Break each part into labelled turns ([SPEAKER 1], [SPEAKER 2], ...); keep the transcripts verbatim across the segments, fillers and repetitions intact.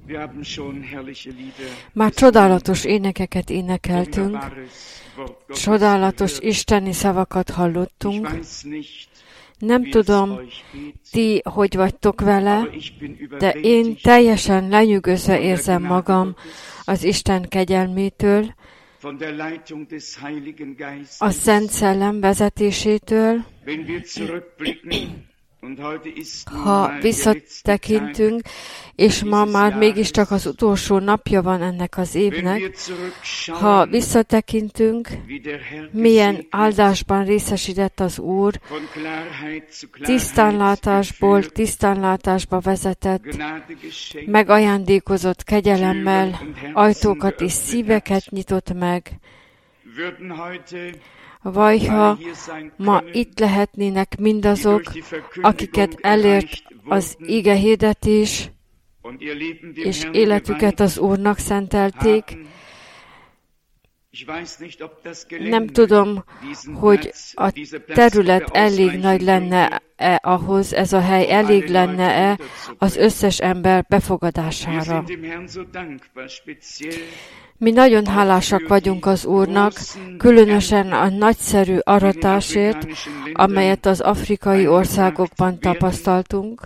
[SPEAKER 1] Már csodálatos énekeket énekeltünk, csodálatos isteni szavakat hallottunk. Nem tudom, ti hogy vagytok vele, de én teljesen lenyűgözve érzem magam az Isten kegyelmétől, a Szent Szellem vezetésétől. Ha visszatekintünk, és ma már mégiscsak az utolsó napja van ennek az évnek, ha visszatekintünk, milyen áldásban részesített az Úr, tisztánlátásból tisztánlátásba vezetett, megajándékozott kegyelemmel, ajtókat és szíveket nyitott meg. Vajha ma itt lehetnének mindazok, akiket elért az ige hirdetés, és életüket az Úrnak szentelték. Nem tudom, hogy a terület elég nagy lenne-e ahhoz, ez a hely elég lenne-e az összes ember befogadására. Mi nagyon hálásak vagyunk az Úrnak, különösen a nagyszerű aratásért, amelyet az afrikai országokban tapasztaltunk.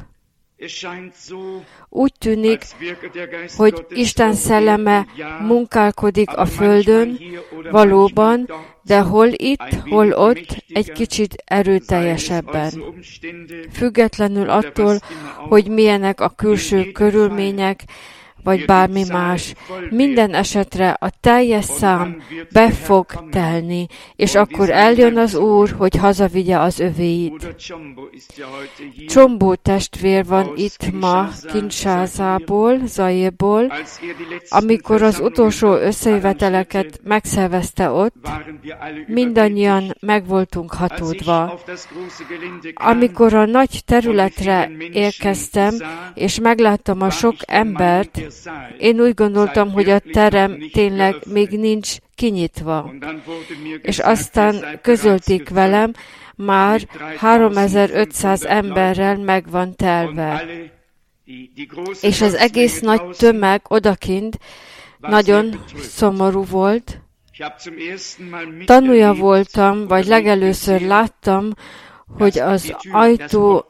[SPEAKER 1] Úgy tűnik, hogy Isten szelleme munkálkodik a földön, valóban, de hol itt, hol ott, egy kicsit erőteljesebben. Függetlenül attól, hogy milyenek a külső körülmények, vagy bármi más. Minden esetre a teljes szám be fog telni, és akkor eljön az Úr, hogy hazavigye az övéit. Csombó testvér van itt ma Kinshászából, Zairból, amikor az utolsó összejöveteleket megszervezte ott, mindannyian meg voltunk hatódva. Amikor a nagy területre érkeztem, és megláttam a sok embert, én úgy gondoltam, hogy a terem tényleg még nincs kinyitva. És aztán közölték velem, már háromezer-ötszáz emberrel meg van telve. És az egész nagy tömeg odakint nagyon szomorú volt. Tanúja voltam, vagy legelőször láttam, hogy az ajtó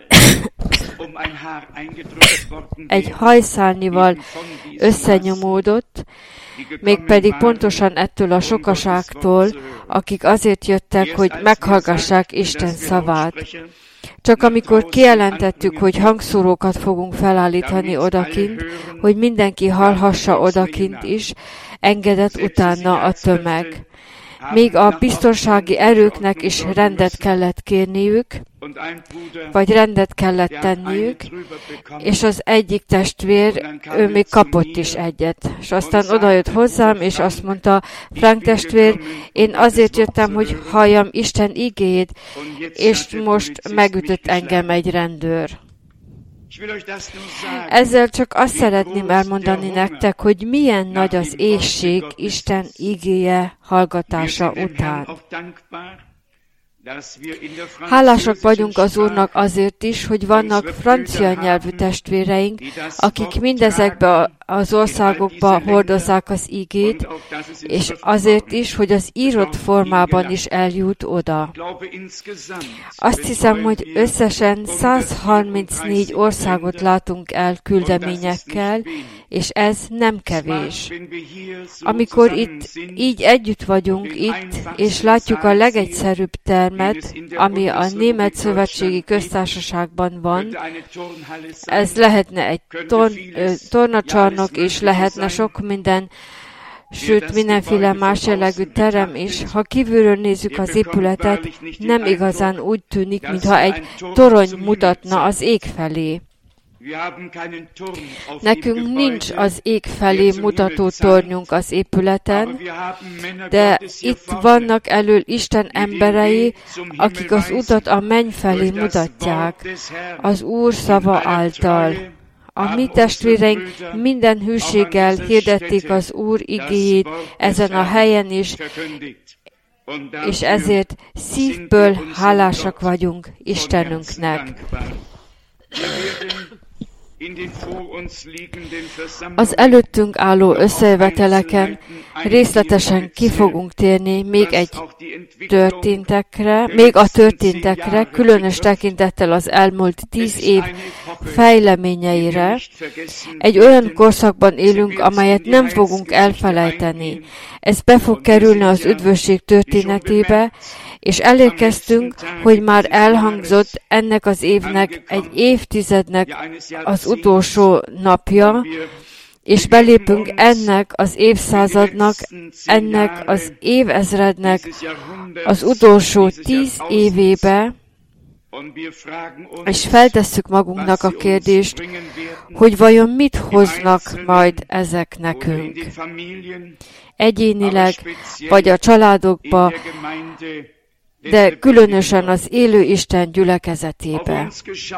[SPEAKER 1] egy hajszálnyival összenyomódott, mégpedig pontosan ettől a sokaságtól, akik azért jöttek, hogy meghallgassák Isten szavát. Csak amikor kijelentettük, hogy hangszórókat fogunk felállítani odakint, hogy mindenki hallhassa odakint is, engedett utána a tömeg. Még a biztonsági erőknek is rendet kellett kérniük, vagy rendet kellett tenniük, és az egyik testvér, ő még kapott is egyet. És aztán odajött hozzám, és azt mondta, Frank testvér, én azért jöttem, hogy halljam Isten igéjét, és most megütött engem egy rendőr. Ezzel csak azt szeretném elmondani nektek, hogy milyen nagy az éhség Isten igéje hallgatása után. Hálásak vagyunk az Úrnak azért is, hogy vannak francia nyelvű testvéreink, akik mindezekbe az országokba hordozzák az igét, és azért is, hogy az írott formában is eljut oda. Azt hiszem, hogy összesen száz harmincnégy országot látunk el küldeményekkel, és ez nem kevés. Amikor itt így együtt vagyunk itt, és látjuk a legegyszerűbb termet, ami a Német Szövetségi Köztársaságban van, ez lehetne egy torn, tornacsarnok, és lehetne sok minden, sőt mindenféle más jellegű terem is. Ha kívülről nézzük az épületet, nem igazán úgy tűnik, mintha egy torony mutatna az ég felé. Nekünk nincs az ég felé mutató tornyunk az épületen, de itt vannak elől Isten emberei, akik az utat a menny felé mutatják, az Úr szava által. A mi testvéreink minden hűséggel hirdették az Úr igéjét ezen a helyen is, és ezért szívből hálásak vagyunk Istenünknek. Az előttünk álló összejöveteleken részletesen ki fogunk térni még egy történtekre, még a történtekre, különös tekintettel az elmúlt tíz év fejleményeire. Egy olyan korszakban élünk, amelyet nem fogunk elfelejteni. Ez be fog kerülni az üdvösség történetébe, és elérkeztünk, hogy már elhangzott ennek az évnek, egy évtizednek az utolsó napja, és belépünk ennek az évszázadnak, ennek az évezrednek az utolsó tíz évébe, és feltesszük magunknak a kérdést, hogy vajon mit hoznak majd ezek nekünk. Egyénileg, vagy a családokba, de különösen az élő Isten gyülekezetébe.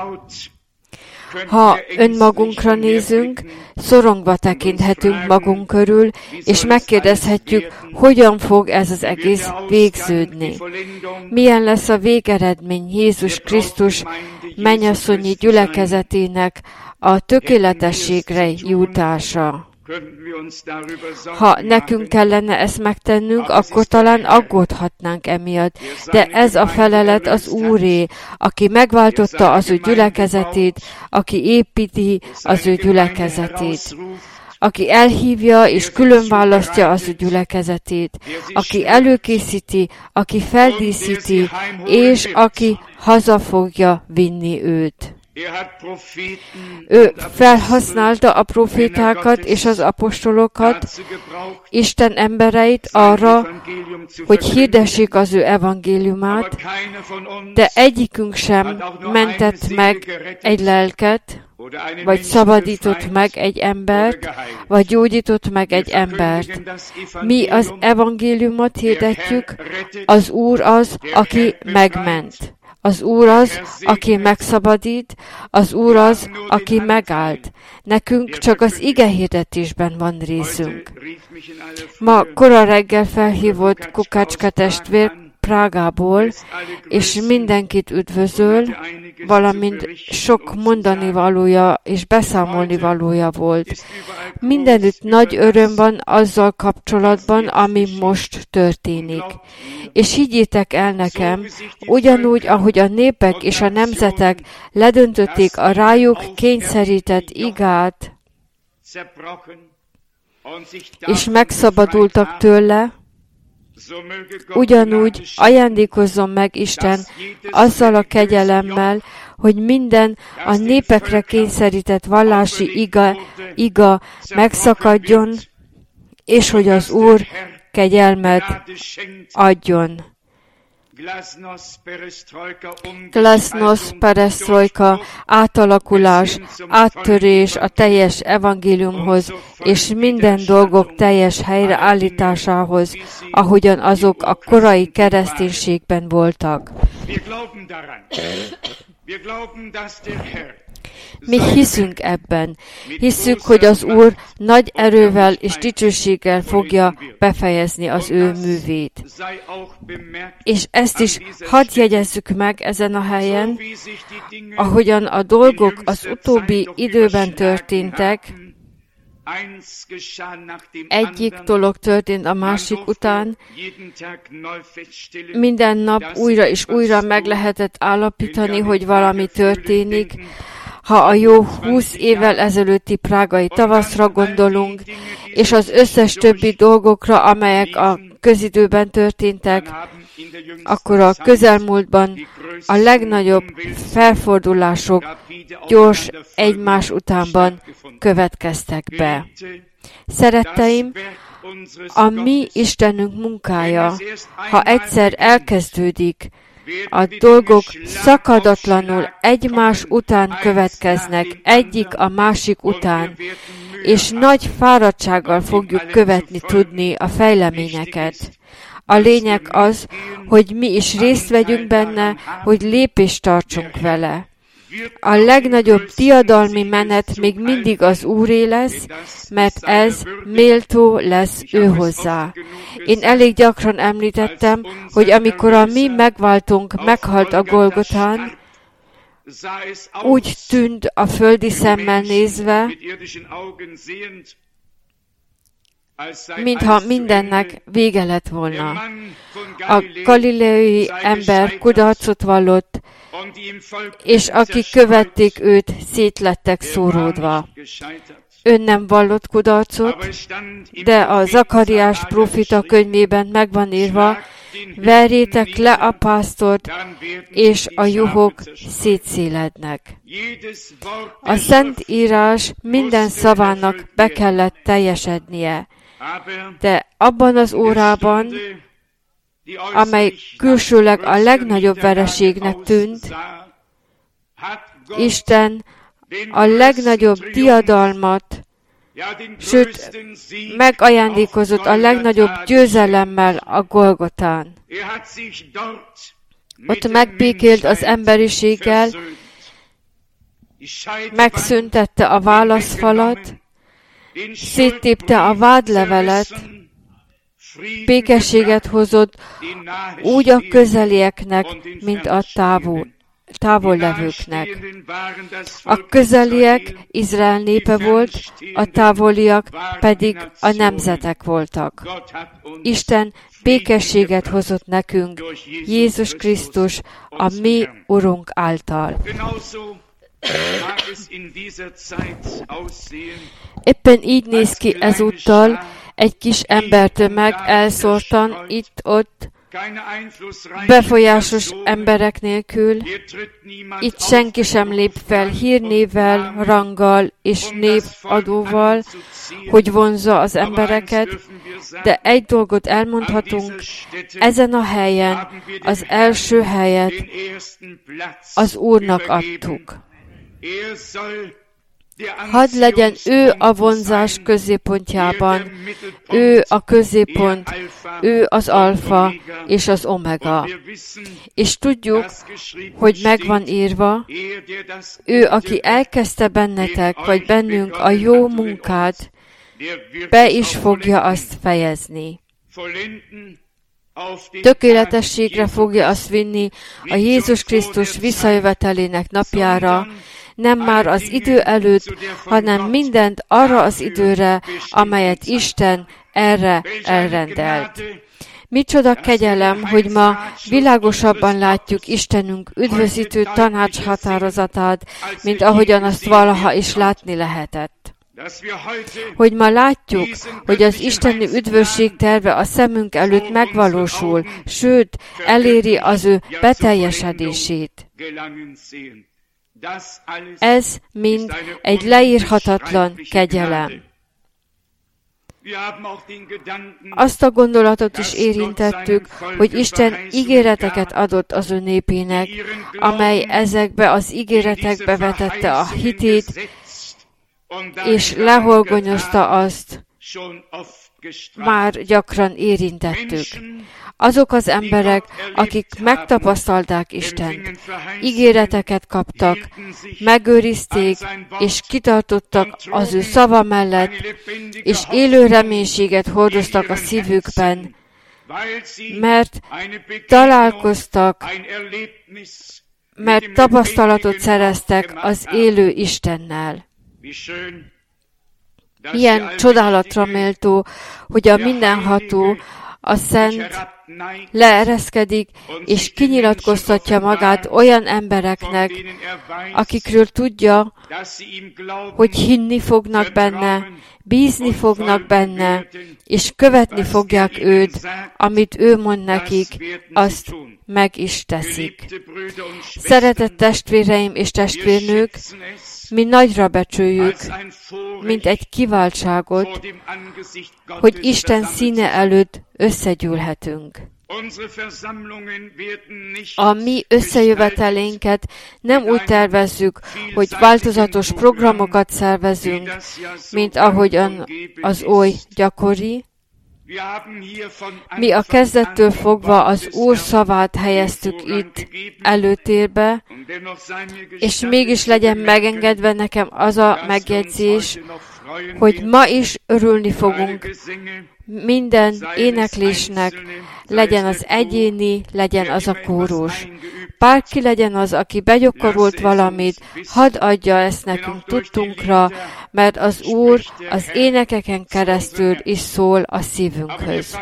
[SPEAKER 1] Ha önmagunkra nézünk, szorongva tekinthetünk magunk körül, és megkérdezhetjük, hogyan fog ez az egész végződni. Milyen lesz a végeredmény Jézus Krisztus mennyasszonyi gyülekezetének a tökéletességre jutása. Ha nekünk kellene ezt megtennünk, akkor talán aggódhatnánk emiatt. De ez a felelet az Úré, aki megváltotta az ő gyülekezetét, aki építi az ő gyülekezetét, aki elhívja és különválasztja az ő gyülekezetét, aki előkészíti, aki feldíszíti, és aki haza fogja vinni őt. Ő felhasználta a profétákat és az apostolokat, Isten embereit arra, hogy hirdessék az ő evangéliumát, de egyikünk sem mentett meg egy lelket, vagy szabadított meg egy embert, vagy gyógyított meg egy embert. Mi az evangéliumot hirdetjük, az Úr az, aki megment. Az Úr az, aki megszabadít, az Úr az, aki megállt. Nekünk csak az igehirdetésben van részünk. Ma kora reggel felhívott Kukácska testvér Prágából, és mindenkit üdvözöl, valamint sok mondani valója és beszámolni valója volt. Mindenütt nagy öröm van azzal kapcsolatban, ami most történik. És higgyétek el nekem, ugyanúgy, ahogy a népek és a nemzetek ledöntötték a rájuk kényszerített igát, és megszabadultak tőle, ugyanúgy ajándékozzon meg Isten azzal a kegyelemmel, hogy minden a népekre kényszerített vallási iga, iga megszakadjon, és hogy az Úr kegyelmet adjon. Glasnost, perestrojka, átalakulás, áttörés a teljes evangéliumhoz, és minden dolgok teljes helyreállításához, ahogyan azok a korai kereszténységben voltak. Mi hiszünk ebben. Hiszük, hogy az Úr nagy erővel és dicsőséggel fogja befejezni az ő művét. És ezt is hadd jegyezzük meg ezen a helyen, ahogyan a dolgok az utóbbi időben történtek, egyik dolog történt a másik után, minden nap újra és újra meg lehetett állapítani, hogy valami történik. Ha a jó húsz évvel ezelőtti prágai tavaszra gondolunk, és az összes többi dolgokra, amelyek a közidőben történtek, akkor a közelmúltban a legnagyobb felfordulások gyors egymás utánban következtek be. Szeretteim, a mi Istenünk munkája, ha egyszer elkezdődik, a dolgok szakadatlanul egymás után következnek, egyik a másik után, és nagy fáradtsággal fogjuk követni tudni a fejleményeket. A lényeg az, hogy mi is részt vegyünk benne, hogy lépést tartsunk vele. A legnagyobb diadalmi menet még mindig az Úré lesz, mert ez méltó lesz ő hozzá. Én elég gyakran említettem, hogy amikor a mi megváltónk meghalt a Golgotán, úgy tűnt a földi szemmel nézve, mintha mindennek vége lett volna. A galileai ember kudarcot vallott, és akik követték őt, szétlettek szóródva. Ön nem vallott kudarcot, de a Zakariás prófita könyvében megvan írva, verjétek le a pásztort, és a juhok szétszélednek. A Szentírás minden szavának be kellett teljesednie, de abban az órában, amely külsőleg a legnagyobb vereségnek tűnt, Isten a legnagyobb diadalmat, sőt, megajándékozott a legnagyobb győzelemmel a Golgotán. Ott megbékélt az emberiséggel, megszüntette a válaszfalat, széttépte a vádlevelet, békességet hozott úgy a közelieknek, mint a távol, távollevőknek. A közeliek Izrael népe volt, a távoliak pedig a nemzetek voltak. Isten békességet hozott nekünk, Jézus Krisztus, a mi Urunk által. Éppen így néz ki ezúttal egy kis embertömeg elszórtan itt-ott, befolyásos emberek nélkül. Itt senki sem lép fel hírnévvel, ranggal és névadóval, hogy vonzza az embereket, de egy dolgot elmondhatunk, ezen a helyen az első helyet az Úrnak adtuk. Hadd legyen ő a vonzás középpontjában, ő a középpont, ő az alfa és az omega. És tudjuk, hogy megvan írva, ő, aki elkezdte bennetek, vagy bennünk a jó munkát, be is fogja azt fejezni. Tökéletességre fogja azt vinni a Jézus Krisztus visszajövetelének napjára, nem már az idő előtt, hanem mindent arra az időre, amelyet Isten erre elrendelt. Micsoda kegyelem, hogy ma világosabban látjuk Istenünk üdvözítő tanácshatározatát, mint ahogyan azt valaha is látni lehetett. Hogy ma látjuk, hogy az isteni üdvösség terve a szemünk előtt megvalósul, sőt, eléri az ő beteljesedését. Ez mind egy leírhatatlan kegyelem. Azt a gondolatot is érintettük, hogy Isten ígéreteket adott az ő népének, amely ezekbe az ígéretekbe vetette a hitét, és lehorgonyozta azt, már gyakran érintettük. Azok az emberek, akik megtapasztalták Istent, ígéreteket kaptak, megőrizték és kitartottak az ő szava mellett, és élő reménységet hordoztak a szívükben, mert találkoztak, mert tapasztalatot szereztek az élő Istennel. Milyen csodálatra méltó, hogy a mindenható, a Szent leereszkedik, és kinyilatkoztatja magát olyan embereknek, akikről tudja, hogy hinni fognak benne, bízni fognak benne, és követni fogják őt, amit ő mond nekik, azt meg is teszik. Szeretett testvéreim és testvérnők, mi nagyra becsüljük, mint egy kiváltságot, hogy Isten színe előtt összegyűlhetünk. A mi összejövetelénket nem úgy tervezzük, hogy változatos programokat szervezünk, mint ahogyan az oly gyakori. Mi a kezdettől fogva az Úr szavát helyeztük itt előtérbe, és mégis legyen megengedve nekem az a megjegyzés, hogy ma is örülni fogunk minden éneklésnek, legyen az egyéni, legyen az a kórus. Bárki legyen az, aki begyakorolt valamit, hadd adja ezt nekünk tudtunkra, mert az Úr az énekeken keresztül is szól a szívünkhöz.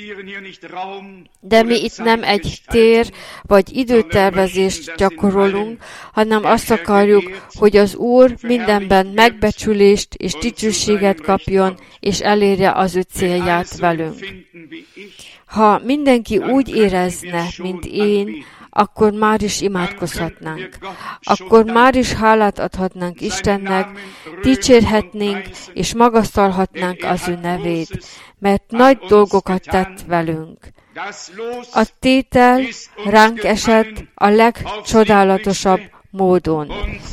[SPEAKER 1] De mi itt nem egy tér vagy időtervezést gyakorolunk, hanem azt akarjuk, hogy az Úr mindenben megbecsülést és dicsőséget kapjon, és elérje az ő célját velünk. Ha mindenki úgy érezne, mint én, akkor már is imádkozhatnánk. Akkor már is hálát adhatnánk Istennek, dicsérhetnénk és magasztalhatnánk az ő nevét, mert nagy dolgokat tett velünk. A tétel ránk esett a legcsodálatosabb módon.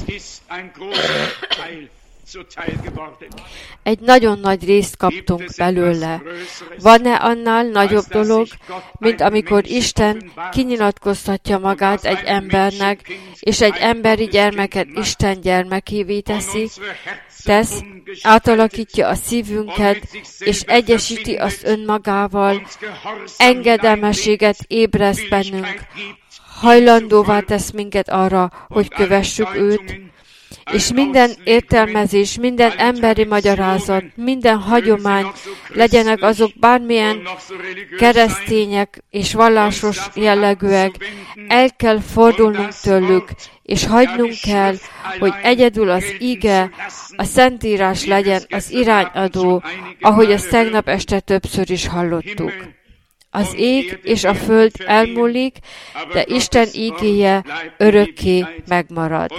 [SPEAKER 1] Egy nagyon nagy részt kaptunk belőle. Van-e annál nagyobb dolog, mint amikor Isten kinyilatkoztatja magát egy embernek, és egy emberi gyermeket Isten gyermekévé teszi, tesz, átalakítja a szívünket, és egyesíti azt önmagával, engedelmességet ébreszt bennünk, hajlandóvá tesz minket arra, hogy kövessük őt, és minden értelmezés, minden emberi magyarázat, minden hagyomány, legyenek azok bármilyen keresztények és vallásos jellegűek, el kell fordulnunk tőlük, és hagynunk kell, hogy egyedül az ige, a Szentírás legyen az irányadó, ahogy ezt tegnap este többször is hallottuk. Az ég és a föld elmúlik, de Isten ígéje örökké megmarad.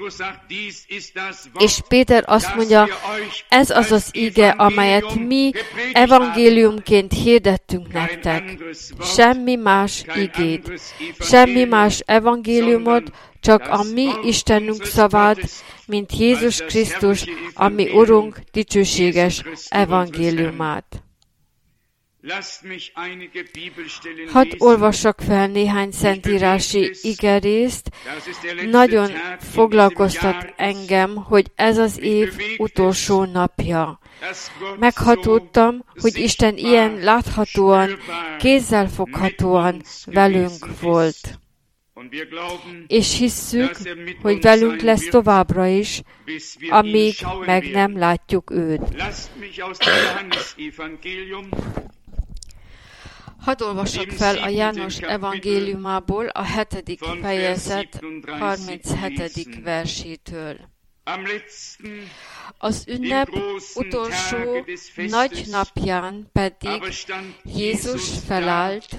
[SPEAKER 1] És Péter azt mondja, ez az az íge, amelyet mi evangéliumként hirdettünk nektek. Semmi más ígét, semmi más evangéliumot, csak a mi Istenünk szavát, mint Jézus Krisztus, a mi Urunk dicsőséges evangéliumát. Hadd olvassak fel néhány szentírási igerészt. Nagyon foglalkoztat engem, hogy ez az év utolsó napja. Meghatódtam, hogy Isten ilyen láthatóan, kézzelfoghatóan velünk volt. És hisszük, hogy velünk lesz továbbra is, amíg meg nem látjuk őt. Hadd olvasok fel a János evangéliumából a hetedik fejezet harminchetedik versétől. Az ünnep utolsó nagy napján pedig Jézus felállt,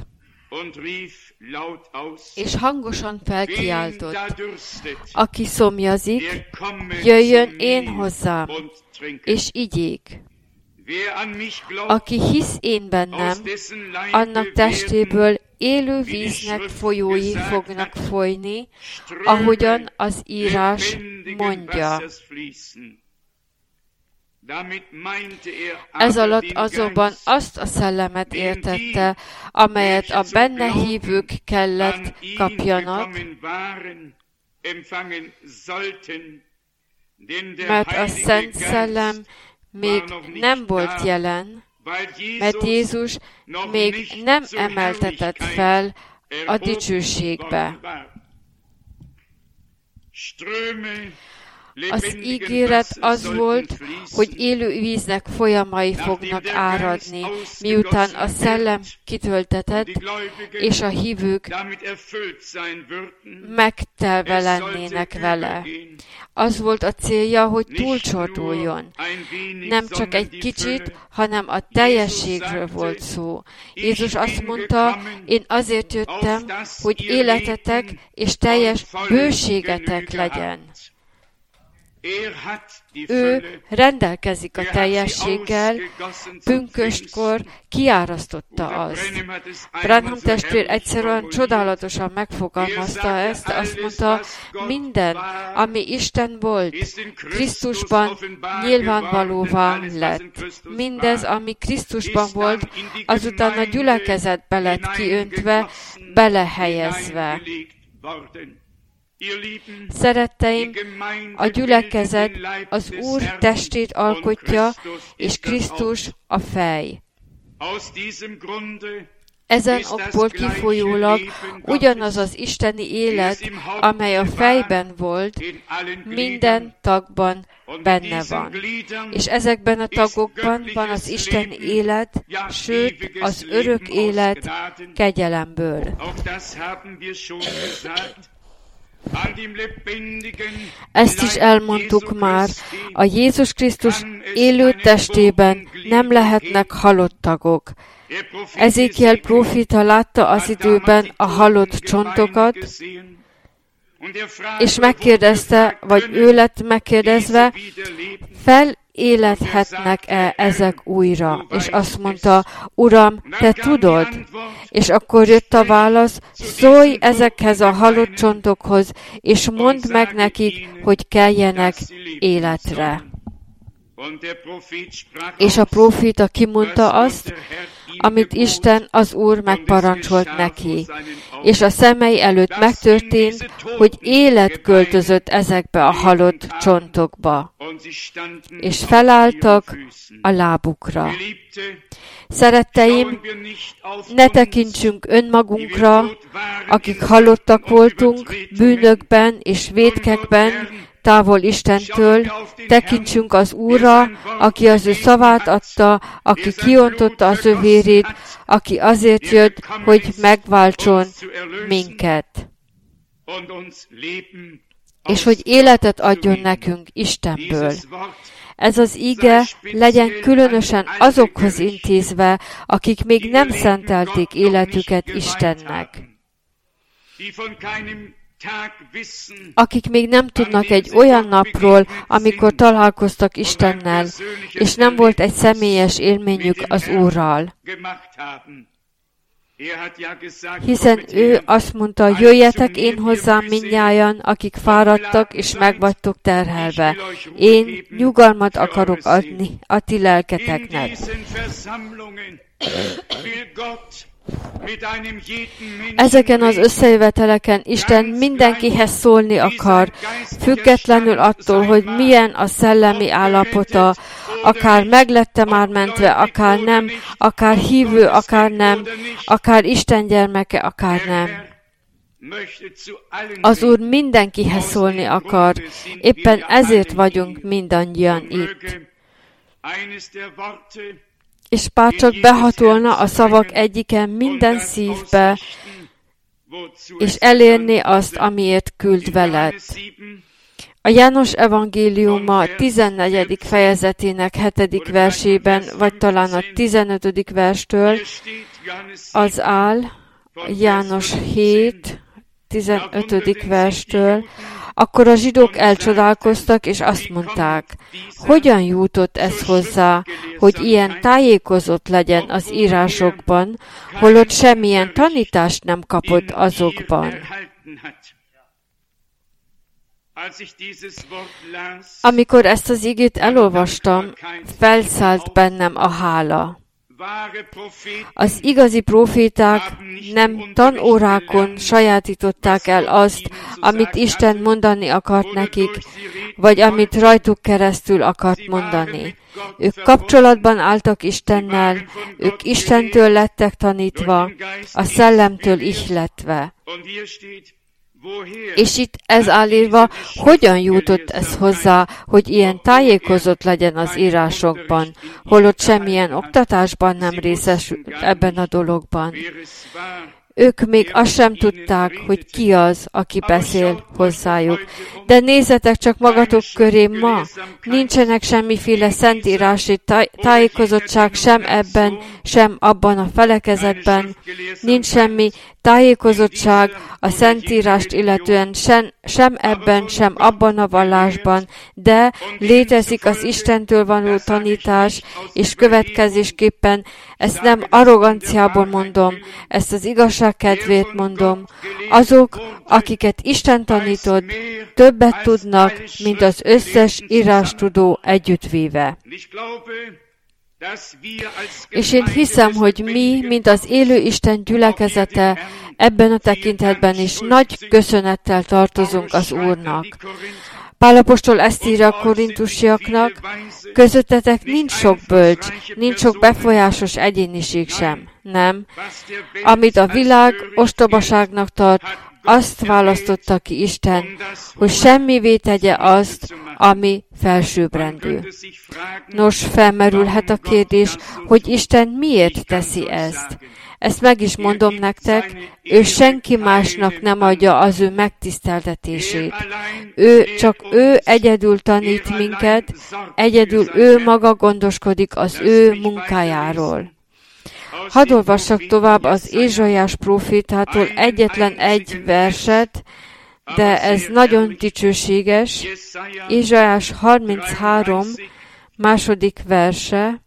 [SPEAKER 1] és hangosan felkiáltott, aki szomjazik, jöjjön én hozzám, és igyék. Aki hisz én bennem, annak testéből élő víznek folyói fognak folyni, ahogyan az írás mondja. Ez alatt azonban azt a szellemet értette, amelyet a benne hívők kellett kapjanak, mert a Szent Szellem még nem volt jelen, mert Jézus még nem emeltetett fel a dicsőségbe. Az ígéret az volt, hogy élő víznek folyamai fognak áradni, miután a szellem kitöltetett, és a hívők megtelve lennének vele. Az volt a célja, hogy túlcsorduljon. Nem csak egy kicsit, hanem a teljességről volt szó. Jézus azt mondta, én azért jöttem, hogy életetek és teljes bőségetek legyen. Ő rendelkezik a teljességgel, pünköstkor kiárasztotta azt. Branham testvér egyszerűen csodálatosan megfogalmazta ezt, azt mondta, minden, ami Isten volt, Krisztusban nyilvánvalóvá lett. Mindez, ami Krisztusban volt, azután a gyülekezetbe lett kiöntve, belehelyezve. Szeretteim, a gyülekezet az Úr testét alkotja, és Krisztus a fej. Ezen okból kifolyólag ugyanaz az isteni élet, amely a fejben volt, minden tagban benne van. És ezekben a tagokban van az isteni élet, sőt az örök élet kegyelemből. Ezt is elmondtuk már, a Jézus Krisztus élő testében nem lehetnek halott tagok. Ezékiel próféta látta az időben a halott csontokat, és megkérdezte, vagy ő lett megkérdezve, feléledhetnek-e ezek újra? És azt mondta, Uram, te tudod? És akkor jött a válasz, szólj ezekhez a halott csontokhoz, és mondd meg nekik, hogy keljenek életre. És a próféta kimondta azt, amit Isten, az Úr megparancsolt neki. És a szemei előtt megtörtént, hogy élet költözött ezekbe a halott csontokba, és felálltak a lábukra. Szeretteim, ne tekintsünk önmagunkra, akik halottak voltunk bűnökben és vétkekben, távol Istentől, tekintsünk az Úrra, aki az ő szavát adta, aki kiontotta az ő vérét, aki azért jött, hogy megváltson minket, és hogy életet adjon nekünk Istenből. Ez az ige legyen különösen azokhoz intézve, akik még nem szentelték életüket Istennek, akik még nem tudnak egy olyan napról, amikor találkoztak Istennel, és nem volt egy személyes élményük az Úrral. Hiszen ő azt mondta, jöjjetek én hozzám mindnyájan, akik fáradtak és megvagytok terhelve. Én nyugalmat akarok adni a ti lelketeknek. Ezeken az összejöveteleken Isten mindenkihez szólni akar, függetlenül attól, hogy milyen a szellemi állapota, akár meglette már mentve, akár nem, akár hívő, akár nem, akár Isten gyermeke, akár nem. Az Úr mindenkihez szólni akar, éppen ezért vagyunk mindannyian itt. És bár csak behatolna a szavak egyiken minden szívbe, és elérni azt, amiért küld veled. A János evangéliuma tizennegyedik fejezetének hetedik versében, vagy talán a tizenötödik verstől, az áll, János hét, tizenötödik verstől, akkor a zsidók elcsodálkoztak, és azt mondták, hogyan jutott ez hozzá, hogy ilyen tájékozott legyen az írásokban, holott semmilyen tanítást nem kapott azokban. Amikor ezt az igét elolvastam, felszállt bennem a hála. Az igazi próféták nem tanórákon sajátították el azt, amit Isten mondani akart nekik, vagy amit rajtuk keresztül akart mondani. Ők kapcsolatban álltak Istennel, ők Istentől lettek tanítva, a Szellemtől ihletve. És itt ez állítva, hogyan jutott ez hozzá, hogy ilyen tájékozott legyen az írásokban, holott semmilyen oktatásban nem részesült ebben a dologban. Ők még azt sem tudták, hogy ki az, aki beszél hozzájuk. De nézzetek csak magatok köré ma, nincsenek semmiféle szentírási táj- tájékozottság sem ebben, sem abban a felekezetben, nincs semmi tájékozottság a szentírást illetően sem, sem ebben, sem abban a vallásban, de létezik az Istentől való tanítás, és következésképpen ezt nem arroganciából mondom, ezt az igazság kedvéért mondom. Azok, akiket Isten tanított, többet tudnak, mint az összes írástudó együttvéve. És én hiszem, hogy mi, mint az élő Isten gyülekezete, Ebben a tekintetben is nagy köszönettel tartozunk az Úrnak. Pál apostol ezt írja a korintusiaknak, közöttetek nincs sok bölcs, nincs sok befolyásos egyéniség sem. Nem. Amit a világ ostobaságnak tart, azt választotta ki Isten, hogy semmivé tegye azt, ami felsőbbrendű. Nos, felmerülhet a kérdés, hogy Isten miért teszi ezt. Ezt meg is mondom nektek, ő senki másnak nem adja az ő megtiszteltetését. Ő, csak ő egyedül tanít minket, egyedül ő maga gondoskodik az ő munkájáról. Hadd olvassak tovább az Ézsaiás prófétától egyetlen egy verset, de ez nagyon dicsőséges. Ézsaiás harminchárom, második verse.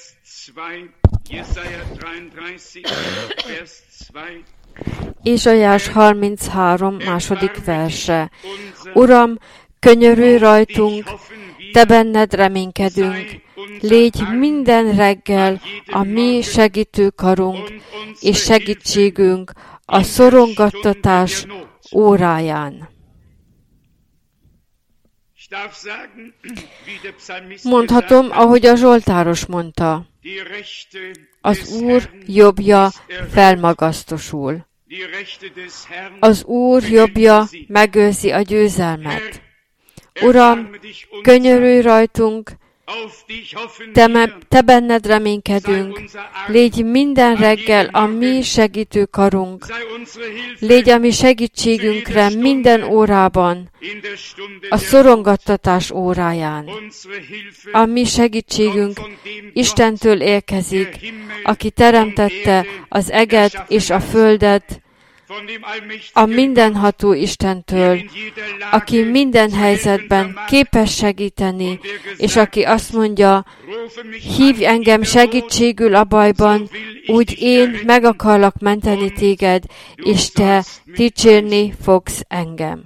[SPEAKER 1] Ézsaiás harminchárom, második verse. Uram, könyörülj rajtunk, te benned reménykedünk, légy minden reggel a mi segítőkarunk és segítségünk a szorongattatás óráján. Mondhatom, ahogy a Zsoltáros mondta, az Úr jobbja felmagasztosul. Az Úr jobbja megőrzi a győzelmet. Uram, könyörülj rajtunk, te, me, te benned reménykedünk, légy minden reggel a mi segítőkarunk, légy a mi segítségünkre minden órában, a szorongattatás óráján. A mi segítségünk Istentől érkezik, aki teremtette az eget és a földet, a mindenható Istentől, aki minden helyzetben képes segíteni, és aki azt mondja, hívj engem segítségül a bajban, úgy én meg akarlak menteni téged, és te dicsérni fogsz engem.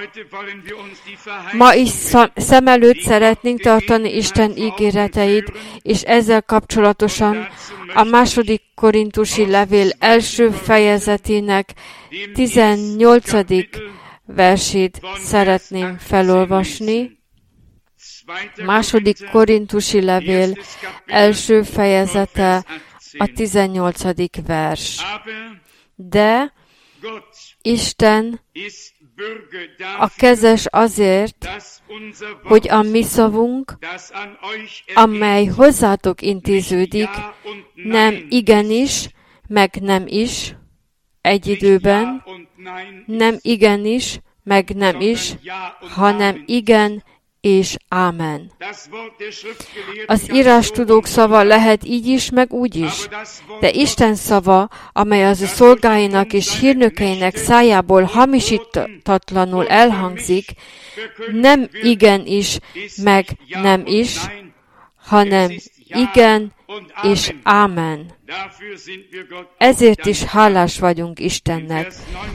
[SPEAKER 1] Ma is szem előtt szeretnénk tartani Isten ígéreteit, és ezzel kapcsolatosan a második korintusi levél első fejezetének tizennyolcadik versét szeretném felolvasni. Második korintusi levél első fejezete a tizennyolcadik vers. De Isten a kezes azért, hogy a mi szavunk, amely hozzátok intéződik, nem igenis, meg nem is, egy időben, nem igenis, meg nem is, hanem igen és ámen. Az írástudók szava lehet így is, meg úgy is, de Isten szava, amely az ő szolgáinak és hírnökeinek szájából hamisítatlanul elhangzik, nem igen is, meg nem is, hanem igen és ámen. Ezért is hálás vagyunk Istennek.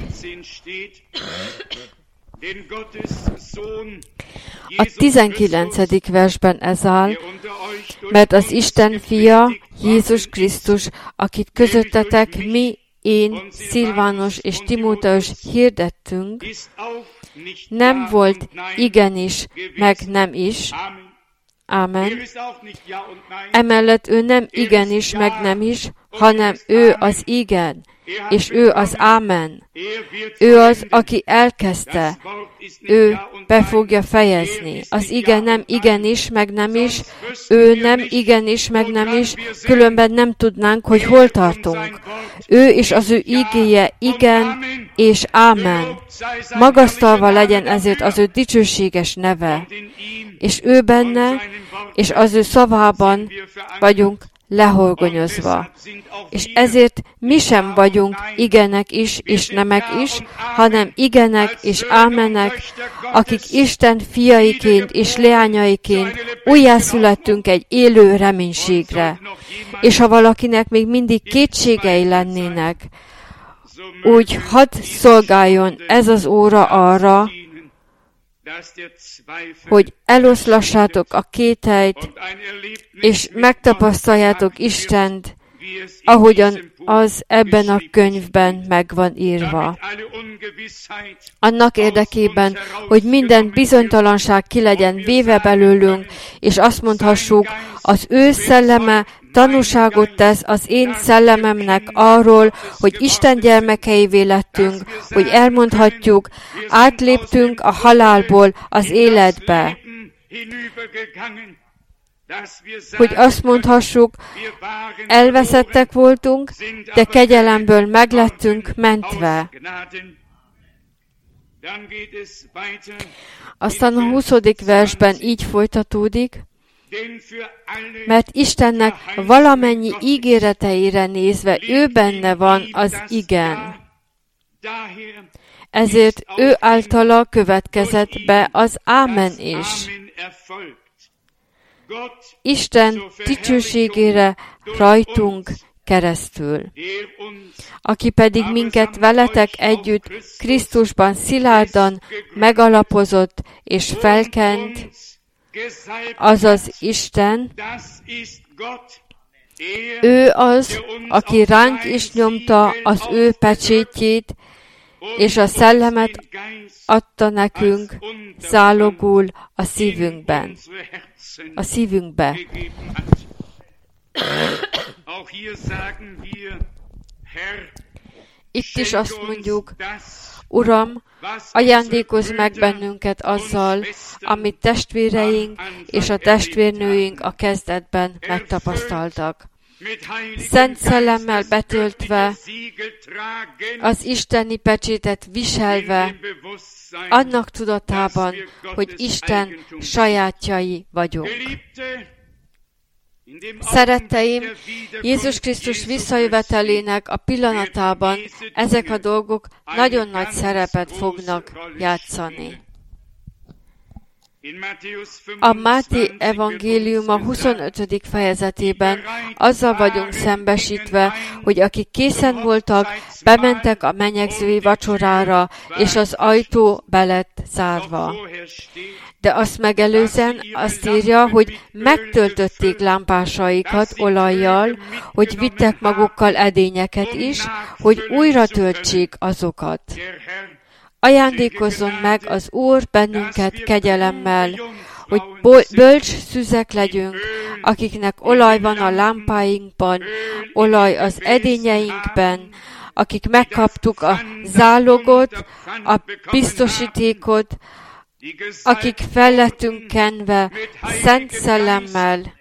[SPEAKER 1] A tizenkilencedik versben ez áll, mert az Isten fia, Jézus Krisztus, akit közöttetek mi, én, Szilvános és Timóteus hirdettünk, nem volt igenis, meg nem is. Ámen. Emellett ő nem igenis, meg nem is, hanem ő az igen, és ő az ámen. Ő az, aki elkezdte, ő be fogja fejezni. Az igen nem igenis, meg nem is, ő nem igenis, meg nem is, különben nem tudnánk, hogy hol tartunk. Ő és az ő igéje igen és ámen. Magasztalva legyen ezért az ő dicsőséges neve, és ő benne, és az ő szavában vagyunk lehorgonyozva. És ezért mi sem vagyunk igenek is, és nemek is, hanem igenek és ámenek, akik Isten fiaiként és leányaiként újjászülettünk egy élő reménységre. És ha valakinek még mindig kétségei lennének, úgy hadd szolgáljon ez az óra arra, hogy eloszlassátok a kételyt, és megtapasztaljátok Istent, ahogyan az ebben a könyvben meg van írva. Annak érdekében, hogy minden bizonytalanság ki legyen véve belőlünk, és azt mondhassuk, az ő szelleme tanúságot tesz az én szellememnek arról, hogy Isten gyermekeivé lettünk, hogy elmondhatjuk, átléptünk a halálból az életbe. Hogy azt mondhassuk, elveszettek voltunk, de kegyelemből meglettünk mentve. Aztán a huszadik versben így folytatódik, mert Istennek valamennyi ígéreteire nézve ő benne van az igen. Ezért ő általa következett be az ámen is. Isten dicsőségére rajtunk keresztül, aki pedig minket veletek együtt Krisztusban szilárdan megalapozott és felkent, azaz Isten, ő az, aki ránk is nyomta az ő pecsétjét, és a szellemet adta nekünk zálogul a szívünkben. A szívünkbe. Itt is azt mondjuk, Uram, ajándékozz meg bennünket azzal, amit testvéreink és a testvérnőink a kezdetben megtapasztaltak. Szent szellemmel betöltve, az isteni pecsétet viselve, annak tudatában, hogy Isten sajátjai vagyunk. Szeretteim, Jézus Krisztus visszajövetelének a pillanatában ezek a dolgok nagyon nagy szerepet fognak játszani. A Máté evangélium a huszonötödik fejezetében azzal vagyunk szembesítve, hogy akik készen voltak, bementek a menyegzői vacsorára, és az ajtó be lett zárva. De azt megelőzően azt írja, hogy megtöltötték lámpásaikat olajjal, hogy vittek magukkal edényeket is, hogy újra töltsék azokat. Ajándékozzon meg az Úr bennünket kegyelemmel, hogy bölcs szüzek legyünk, akiknek olaj van a lámpáinkban, olaj az edényeinkben, akik megkaptuk a zálogot, a biztosítékot, akik fel lettünk kenve Szent Szellemmel.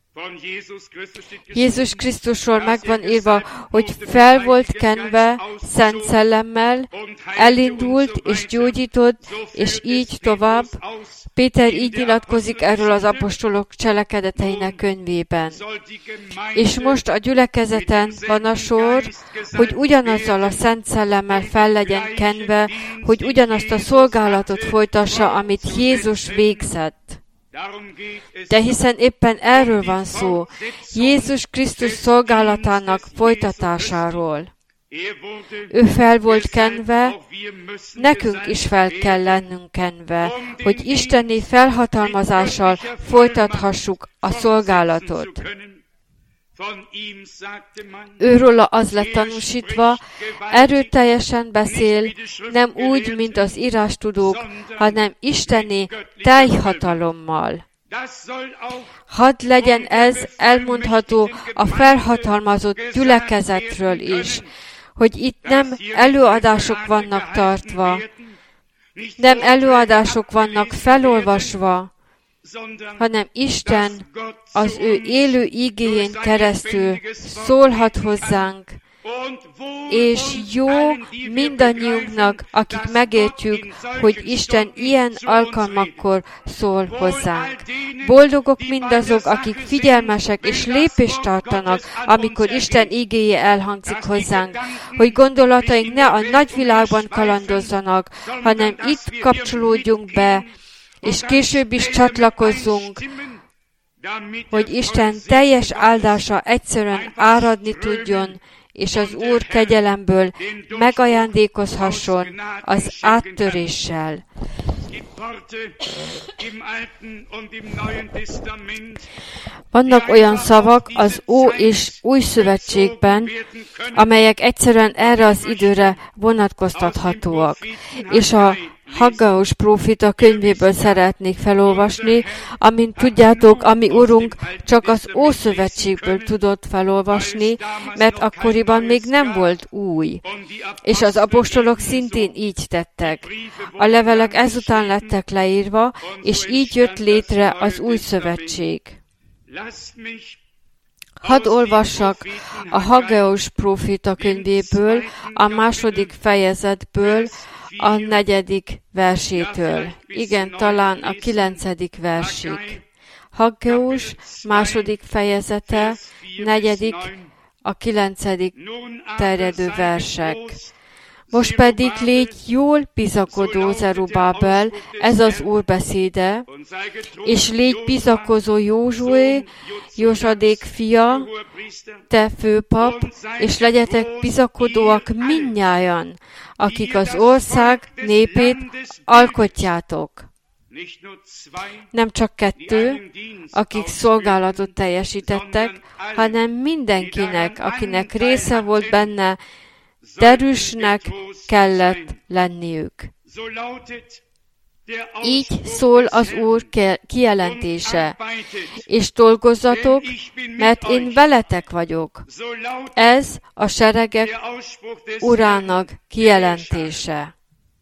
[SPEAKER 1] Jézus Krisztusról megvan írva, hogy fel volt kenve Szent Szellemmel, elindult és gyógyított, és így tovább. Péter így nyilatkozik erről az apostolok cselekedeteinek könyvében. És most a gyülekezeten van a sor, hogy ugyanazzal a Szent Szellemmel fel legyen kenve, hogy ugyanazt a szolgálatot folytassa, amit Jézus végzett. De hiszen éppen erről van szó, Jézus Krisztus szolgálatának folytatásáról. Ő fel volt kenve, nekünk is fel kell lennünk kenve, hogy isteni felhatalmazással folytathassuk a szolgálatot. Őróla az lett tanúsítva, erőteljesen beszél, nem úgy, mint az írástudók, hanem isteni teljhatalommal. Hadd legyen ez elmondható a felhatalmazott gyülekezetről is, hogy itt nem előadások vannak tartva, nem előadások vannak felolvasva, hanem Isten az ő élő igéjén keresztül szólhat hozzánk, és jó mindannyiunknak, akik megértjük, hogy Isten ilyen alkalmakkor szól hozzánk. Boldogok mindazok, akik figyelmesek és lépést tartanak, amikor Isten igéje elhangzik hozzánk, hogy gondolataink ne a nagyvilágban kalandozzanak, hanem itt kapcsolódjunk be, és később is csatlakozzunk, hogy Isten teljes áldása egyszerűen áradni tudjon, és az Úr kegyelemből megajándékozhasson az áttöréssel. Vannak olyan szavak az Ó és Új Szövetségben, amelyek egyszerűen erre az időre vonatkoztathatóak, és a Haggeus prófita könyvéből szeretnék felolvasni, amint tudjátok, a mi Urunk csak az Ószövetségből tudott felolvasni, mert akkoriban még nem volt új. És az apostolok szintén így tettek. A levelek ezután lettek leírva, és így jött létre az Új Szövetség. Hadd olvassak a Haggeus prófita könyvéből, a második fejezetből, a negyedik versétől. Igen, talán a kilencedik versig. Haggeus második fejezete, negyedik, a kilencedik terjedő versek. Most pedig légy jól bizakodó, Zerubábel, ez az Úr beszéde, és légy bizakozó Józsué, Józsadék fia, te főpap, és legyetek bizakodóak mindnyájan, akik az ország népét alkotjátok. Nem csak kettő, akik szolgálatot teljesítettek, hanem mindenkinek, akinek része volt benne, derűsnek kellett lenniük. Így szól az Úr kijelentése, és dolgozzatok, mert én veletek vagyok. Ez a seregek Urának kijelentése.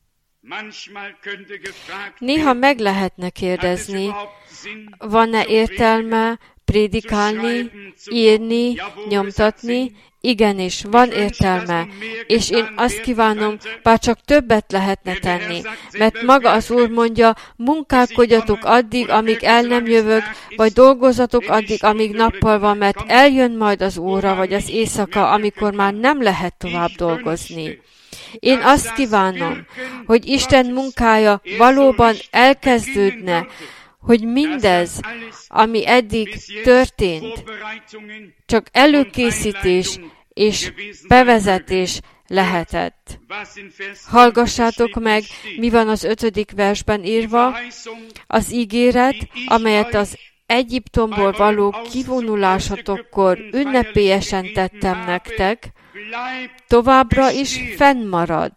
[SPEAKER 1] Néha meg lehetne kérdezni, van-e értelme prédikálni, írni, nyomtatni? Igenis, van értelme, és én azt kívánom, bár csak többet lehetne tenni, mert maga az Úr mondja, munkálkodjatok addig, amíg el nem jövök, vagy dolgozatok addig, amíg nappal van, mert eljön majd az óra, vagy az éjszaka, amikor már nem lehet tovább dolgozni. Én azt kívánom, hogy Isten munkája valóban elkezdődne, hogy mindez, ami eddig történt, csak előkészítés és bevezetés lehetett. Hallgassátok meg, mi van az ötödik versben írva, az ígéret, amelyet az Egyiptomból való kivonulásatokkor ünnepélyesen tettem nektek, továbbra is fennmarad.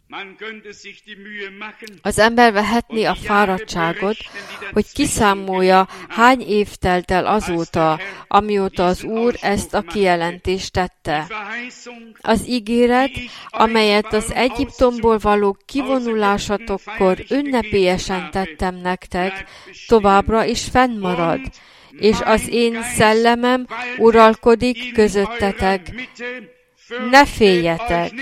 [SPEAKER 1] Az ember vehetné a fáradtságot, hogy kiszámolja, hány év telt el azóta, amióta az Úr ezt a kijelentést tette. Az ígéret, amelyet az Egyiptomból való kivonulásatokkor ünnepélyesen tettem nektek, továbbra is fennmarad, és az én szellemem uralkodik közöttetek. Ne féljetek!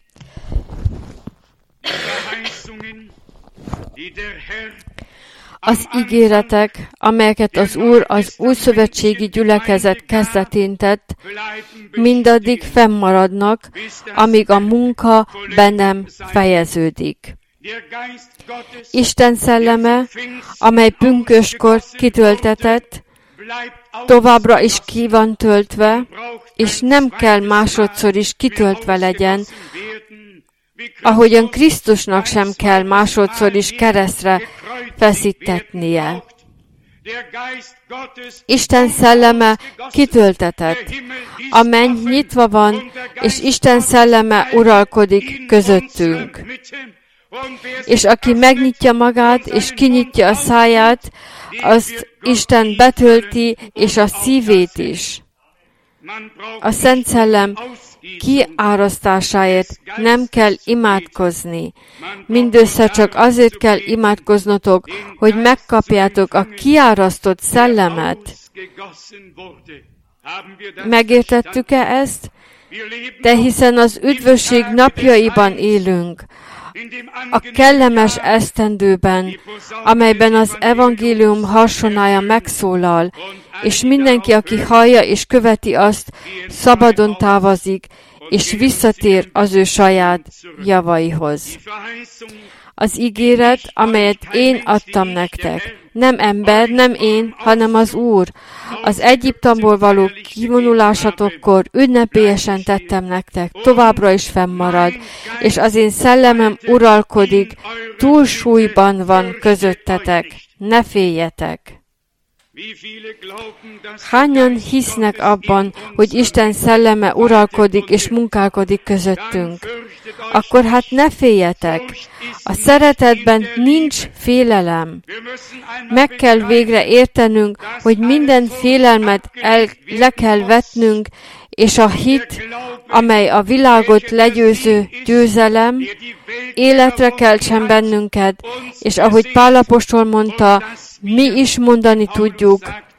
[SPEAKER 1] Az ígéretek, amelyeket az Úr az újszövetségi gyülekezet kezdetén tett, mindaddig fennmaradnak, amíg a munka bennem fejeződik. Isten szelleme, amely pünköstkor kitöltetett, továbbra is ki van töltve, és nem kell másodszor is kitöltve legyen, ahogyan Krisztusnak sem kell másodszor is keresztre feszítetnie. Isten szelleme kitöltetett, a menny nyitva van, és Isten szelleme uralkodik közöttünk. És aki megnyitja magát, és kinyitja a száját, azt Isten betölti, és a szívét is. A Szent Szellem kiárasztásáért nem kell imádkozni. Mindössze csak azért kell imádkoznotok, hogy megkapjátok a kiárasztott szellemet. Megértettük-e ezt? De hiszen az üdvösség napjaiban élünk, a kellemes esztendőben, amelyben az evangélium harsonája megszólal, és mindenki, aki hallja és követi azt, szabadon távozik, és visszatér az ő saját javaihoz. Az ígéret, amelyet én adtam nektek, Nem ember, nem én, hanem az Úr. Az Egyiptomból való kivonulásatokkor ünnepélyesen tettem nektek, továbbra is fennmarad, és az én szellemem uralkodik, túlsúlyban van közöttetek. Ne féljetek! Hányan hisznek abban, hogy Isten szelleme uralkodik és munkálkodik közöttünk? Akkor hát ne féljetek! A szeretetben nincs félelem. Meg kell végre értenünk, hogy minden félelmet el, le kell vetnünk, és a hit, amely a világot legyőző győzelem, életre keltsen bennünket, és ahogy Pál apostol mondta, mi is mondani tudjuk,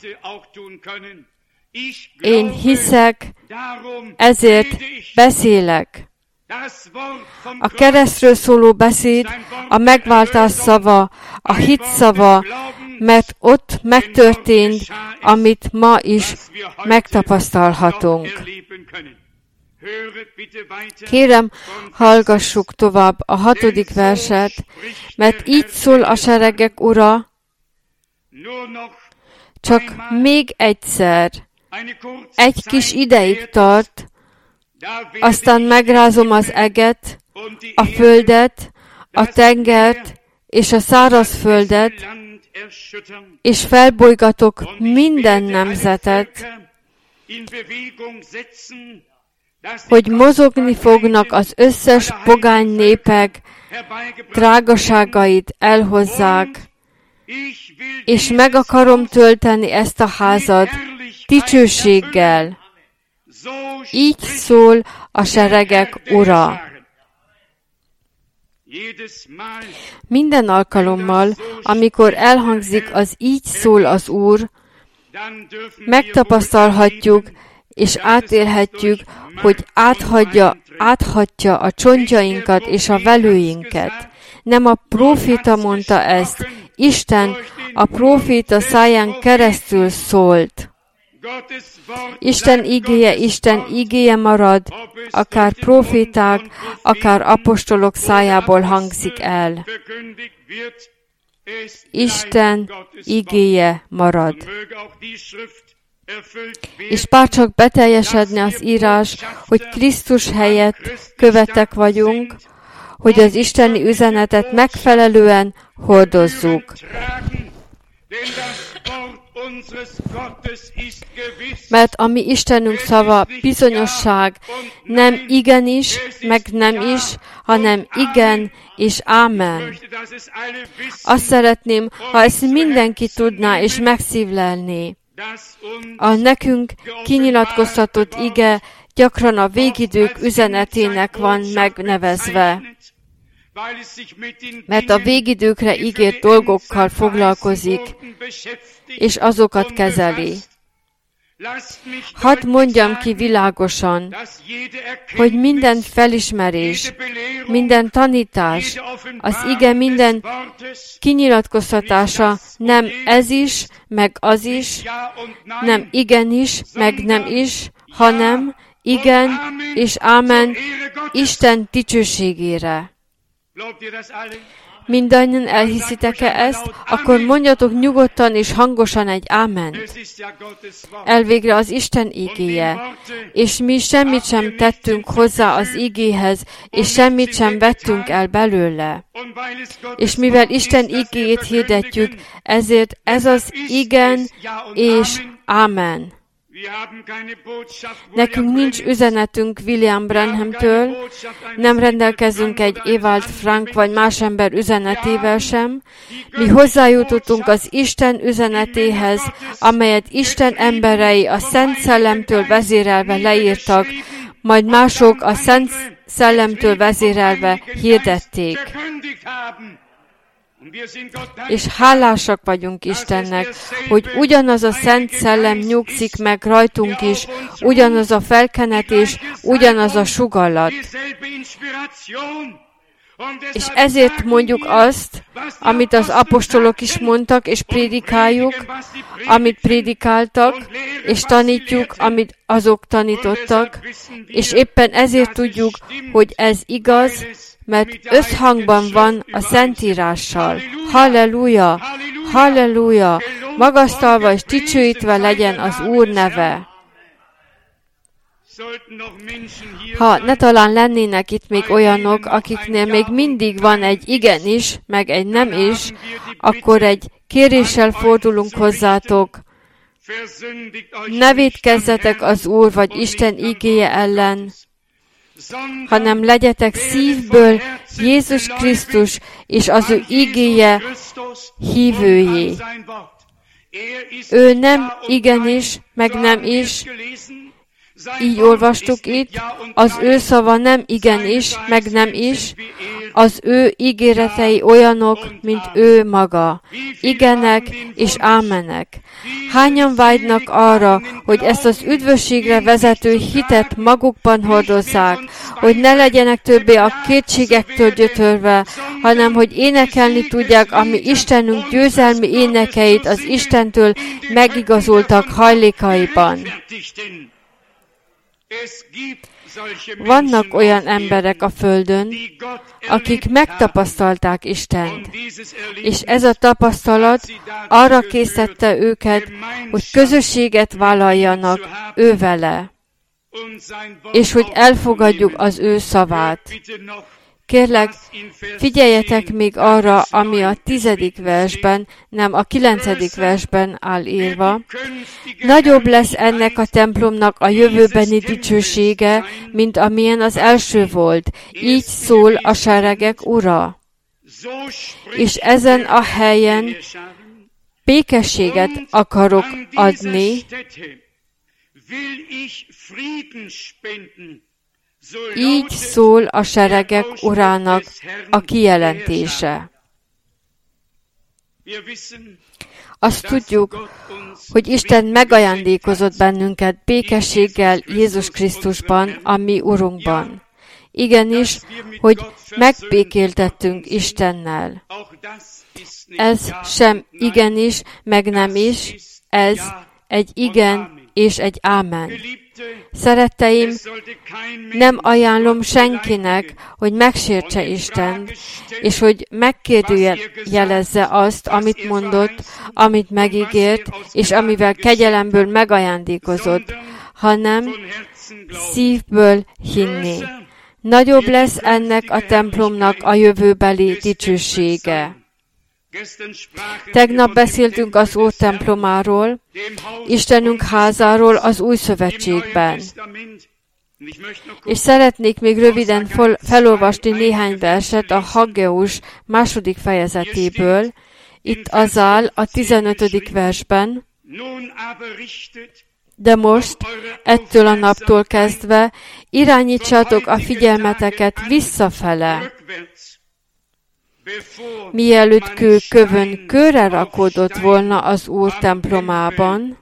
[SPEAKER 1] én hiszek, ezért beszélek. A keresztről szóló beszéd, a megváltás szava, a hit szava, mert ott megtörtént, amit ma is megtapasztalhatunk. Kérem, hallgassuk tovább a hatodik verset, mert így szól a seregek Ura, csak még egyszer, egy kis ideig tart, aztán megrázom az eget, a földet, a tengert és a szárazföldet, és felbolygatok minden nemzetet, hogy mozogni fognak az összes pogány népek, drágaságait elhozzák, és meg akarom tölteni ezt a házat dicsőséggel. Így szól a seregek Ura. Minden alkalommal, amikor elhangzik az így szól az Úr, megtapasztalhatjuk és átélhetjük, hogy áthagyja, áthatja a csontjainkat és a velőinket. Nem a próféta mondta ezt, Isten a próféta száján keresztül szólt. Isten igéje, Isten igéje marad, akár próféták, akár apostolok szájából hangzik el. Isten igéje marad. És bárcsak beteljesedne az írás, hogy Krisztus helyett követek vagyunk, hogy az isteni üzenetet megfelelően hordozzuk. Mert a mi Istenünk szava bizonyosság, nem igenis, meg nem is, hanem igen és ámen. Azt szeretném, ha ezt mindenki tudná és megszívlelné. A nekünk kinyilatkoztatott ige gyakran a végidők üzenetének van megnevezve, mert a végidőkre ígért dolgokkal foglalkozik, és azokat kezeli. Hadd mondjam ki világosan, hogy minden felismerés, minden tanítás, az ige minden kinyilatkoztatása nem ez is, meg az is, nem igenis, meg nem is, hanem igen és ámen Isten dicsőségére. Mindannyian elhiszitek-e ezt? Akkor mondjatok nyugodtan és hangosan egy áment. Elvégre az Isten igéje, és mi semmit sem tettünk hozzá az igéhez, és semmit sem vettünk el belőle. És mivel Isten igéjét hirdetjük, ezért ez az igen és ámen. Nekünk nincs üzenetünk William Branhamtől, nem rendelkezünk egy Ewald Frank vagy más ember üzenetével sem. Mi hozzájutottunk az Isten üzenetéhez, amelyet Isten emberei a Szent Szellemtől vezérelve leírtak, majd mások a Szent Szellemtől vezérelve hirdették. És hálásak vagyunk Istennek, hogy ugyanaz a Szent Szellem nyugszik meg rajtunk is, ugyanaz a felkenetés, ugyanaz a sugallat. És ezért mondjuk azt, amit az apostolok is mondtak, és prédikáljuk, amit prédikáltak, és tanítjuk, amit azok tanítottak, és éppen ezért tudjuk, hogy ez igaz, mert összhangban van a Szentírással. Halleluja! Halleluja! Magasztalva és dicsőítve legyen az Úr neve. Ha ne talán lennének itt még olyanok, akiknél még mindig van egy igenis, meg egy nem is, akkor egy kéréssel fordulunk hozzátok. Ne vétkezzetek az Úr vagy Isten igéje ellen, hanem legyetek szívből Jézus Krisztus és az ő igéje hívőjé. Ő nem igenis, meg nem is, így olvastuk itt, az ő szava nem igenis, meg nem is, az ő ígéretei olyanok, mint ő maga. Igenek és ámenek. Hányan vágynak arra, hogy ezt az üdvösségre vezető hitet magukban hordozzák, hogy ne legyenek többé a kétségektől gyötörve, hanem hogy énekelni tudják a mi Istenünk győzelmi énekeit az Istentől megigazoltak hajlékaiban. Vannak olyan emberek a földön, akik megtapasztalták Istent, és ez a tapasztalat arra késztette őket, hogy közösséget vállaljanak ő vele, és hogy elfogadjuk az ő szavát. Kérlek, figyeljetek még arra, ami a tizedik versben, nem a kilencedik versben áll írva. Nagyobb lesz ennek a templomnak a jövőbeni dicsősége, mint amilyen az első volt. Így szól a seregek Ura. És ezen a helyen békességet akarok adni, így szól a seregek Urának a kijelentése. Azt tudjuk, hogy Isten megajándékozott bennünket békességgel Jézus Krisztusban, a mi Urunkban. Igenis, hogy megbékéltettünk Istennel. Ez sem igenis, meg nem is, ez egy igen és egy ámen. Szeretteim, nem ajánlom senkinek, hogy megsértse Istent, és hogy megkérdőjelezze azt, amit mondott, amit megígért, és amivel kegyelemből megajándékozott, hanem szívből hinni. Nagyobb lesz ennek a templomnak a jövőbeli dicsősége. Tegnap beszéltünk az Úr templomáról, Istenünk házáról az Új Szövetségben. És szeretnék még röviden felolvasni néhány verset a Haggeus második fejezetéből. Itt az áll a tizenötödik versben. De most, ettől a naptól kezdve, irányítsátok a figyelmeteket visszafele, mielőtt kő kövön kőre rakódott volna az Úr templomában.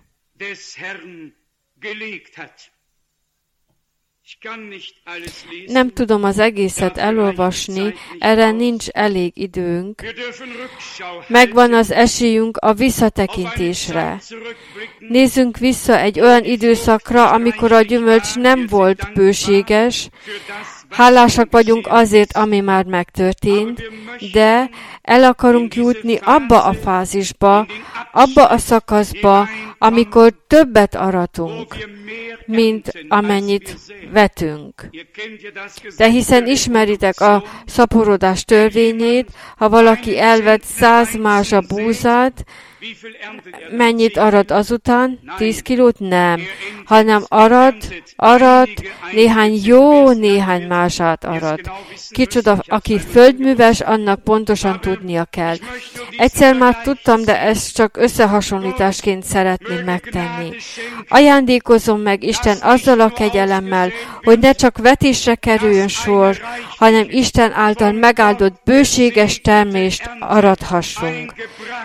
[SPEAKER 1] Nem tudom az egészet elolvasni, erre nincs elég időnk. Megvan az esélyünk a visszatekintésre. Nézzünk vissza egy olyan időszakra, amikor a gyümölcs nem volt bőséges. Hálásak vagyunk azért, ami már megtörtént, de el akarunk jutni abba a fázisba, abba a szakaszba, amikor többet aratunk, mint amennyit vetünk. De hiszen ismeritek a szaporodás törvényét, ha valaki elvet száz mázsa búzát, mennyit arat azután? Tíz kilót? Nem. Hanem arat, arat, néhány jó, néhány mását arat. Kicsoda, aki földműves, annak pontosan tudnia kell. Egyszer már tudtam, de ezt csak összehasonlításként szeretném megtenni. Ajándékozom meg Isten azzal a kegyelemmel, hogy ne csak vetésre kerüljön sor, hanem Isten által megáldott bőséges termést arathassunk.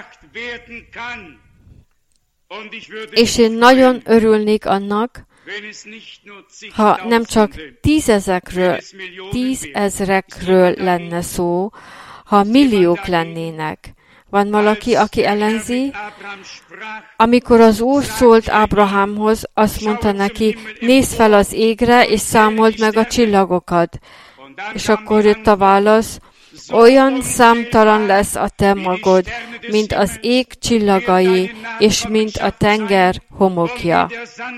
[SPEAKER 1] És én nagyon örülnék annak, ha nem csak tízezekről, tízezrekről lenne szó, ha milliók lennének. Van valaki, aki ellenzi? Amikor az Úr szólt Ábrahámhoz, azt mondta neki, nézd fel az égre, és számold meg a csillagokat. És akkor jött a válasz, olyan számtalan lesz a te magod, mint az ég csillagai, és mint a tenger homokja.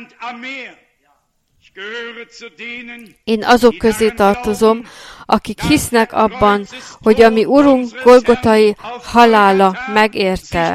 [SPEAKER 1] Én azok közé tartozom, akik hisznek abban, hogy a mi Urunk Golgotai halála megérte.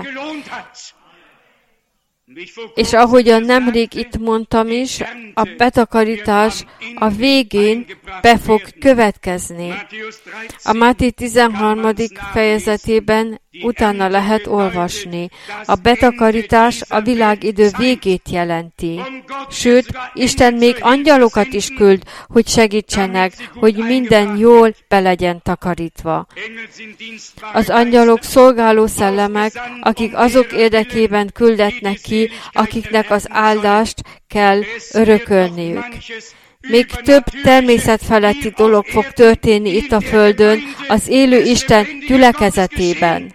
[SPEAKER 1] És ahogyan nemrég itt mondtam is, a betakarítás a végén be fog következni. A Máté tizenharmadik fejezetében utána lehet olvasni. A betakarítás a világidő végét jelenti. Sőt, Isten még angyalokat is küld, hogy segítsenek, hogy minden jól be legyen takarítva. Az angyalok szolgáló szellemek, akik azok érdekében küldetnek ki, akiknek az áldást kell örökölniük. Még több természetfeletti dolog fog történni itt a Földön, az élő Isten gyülekezetében.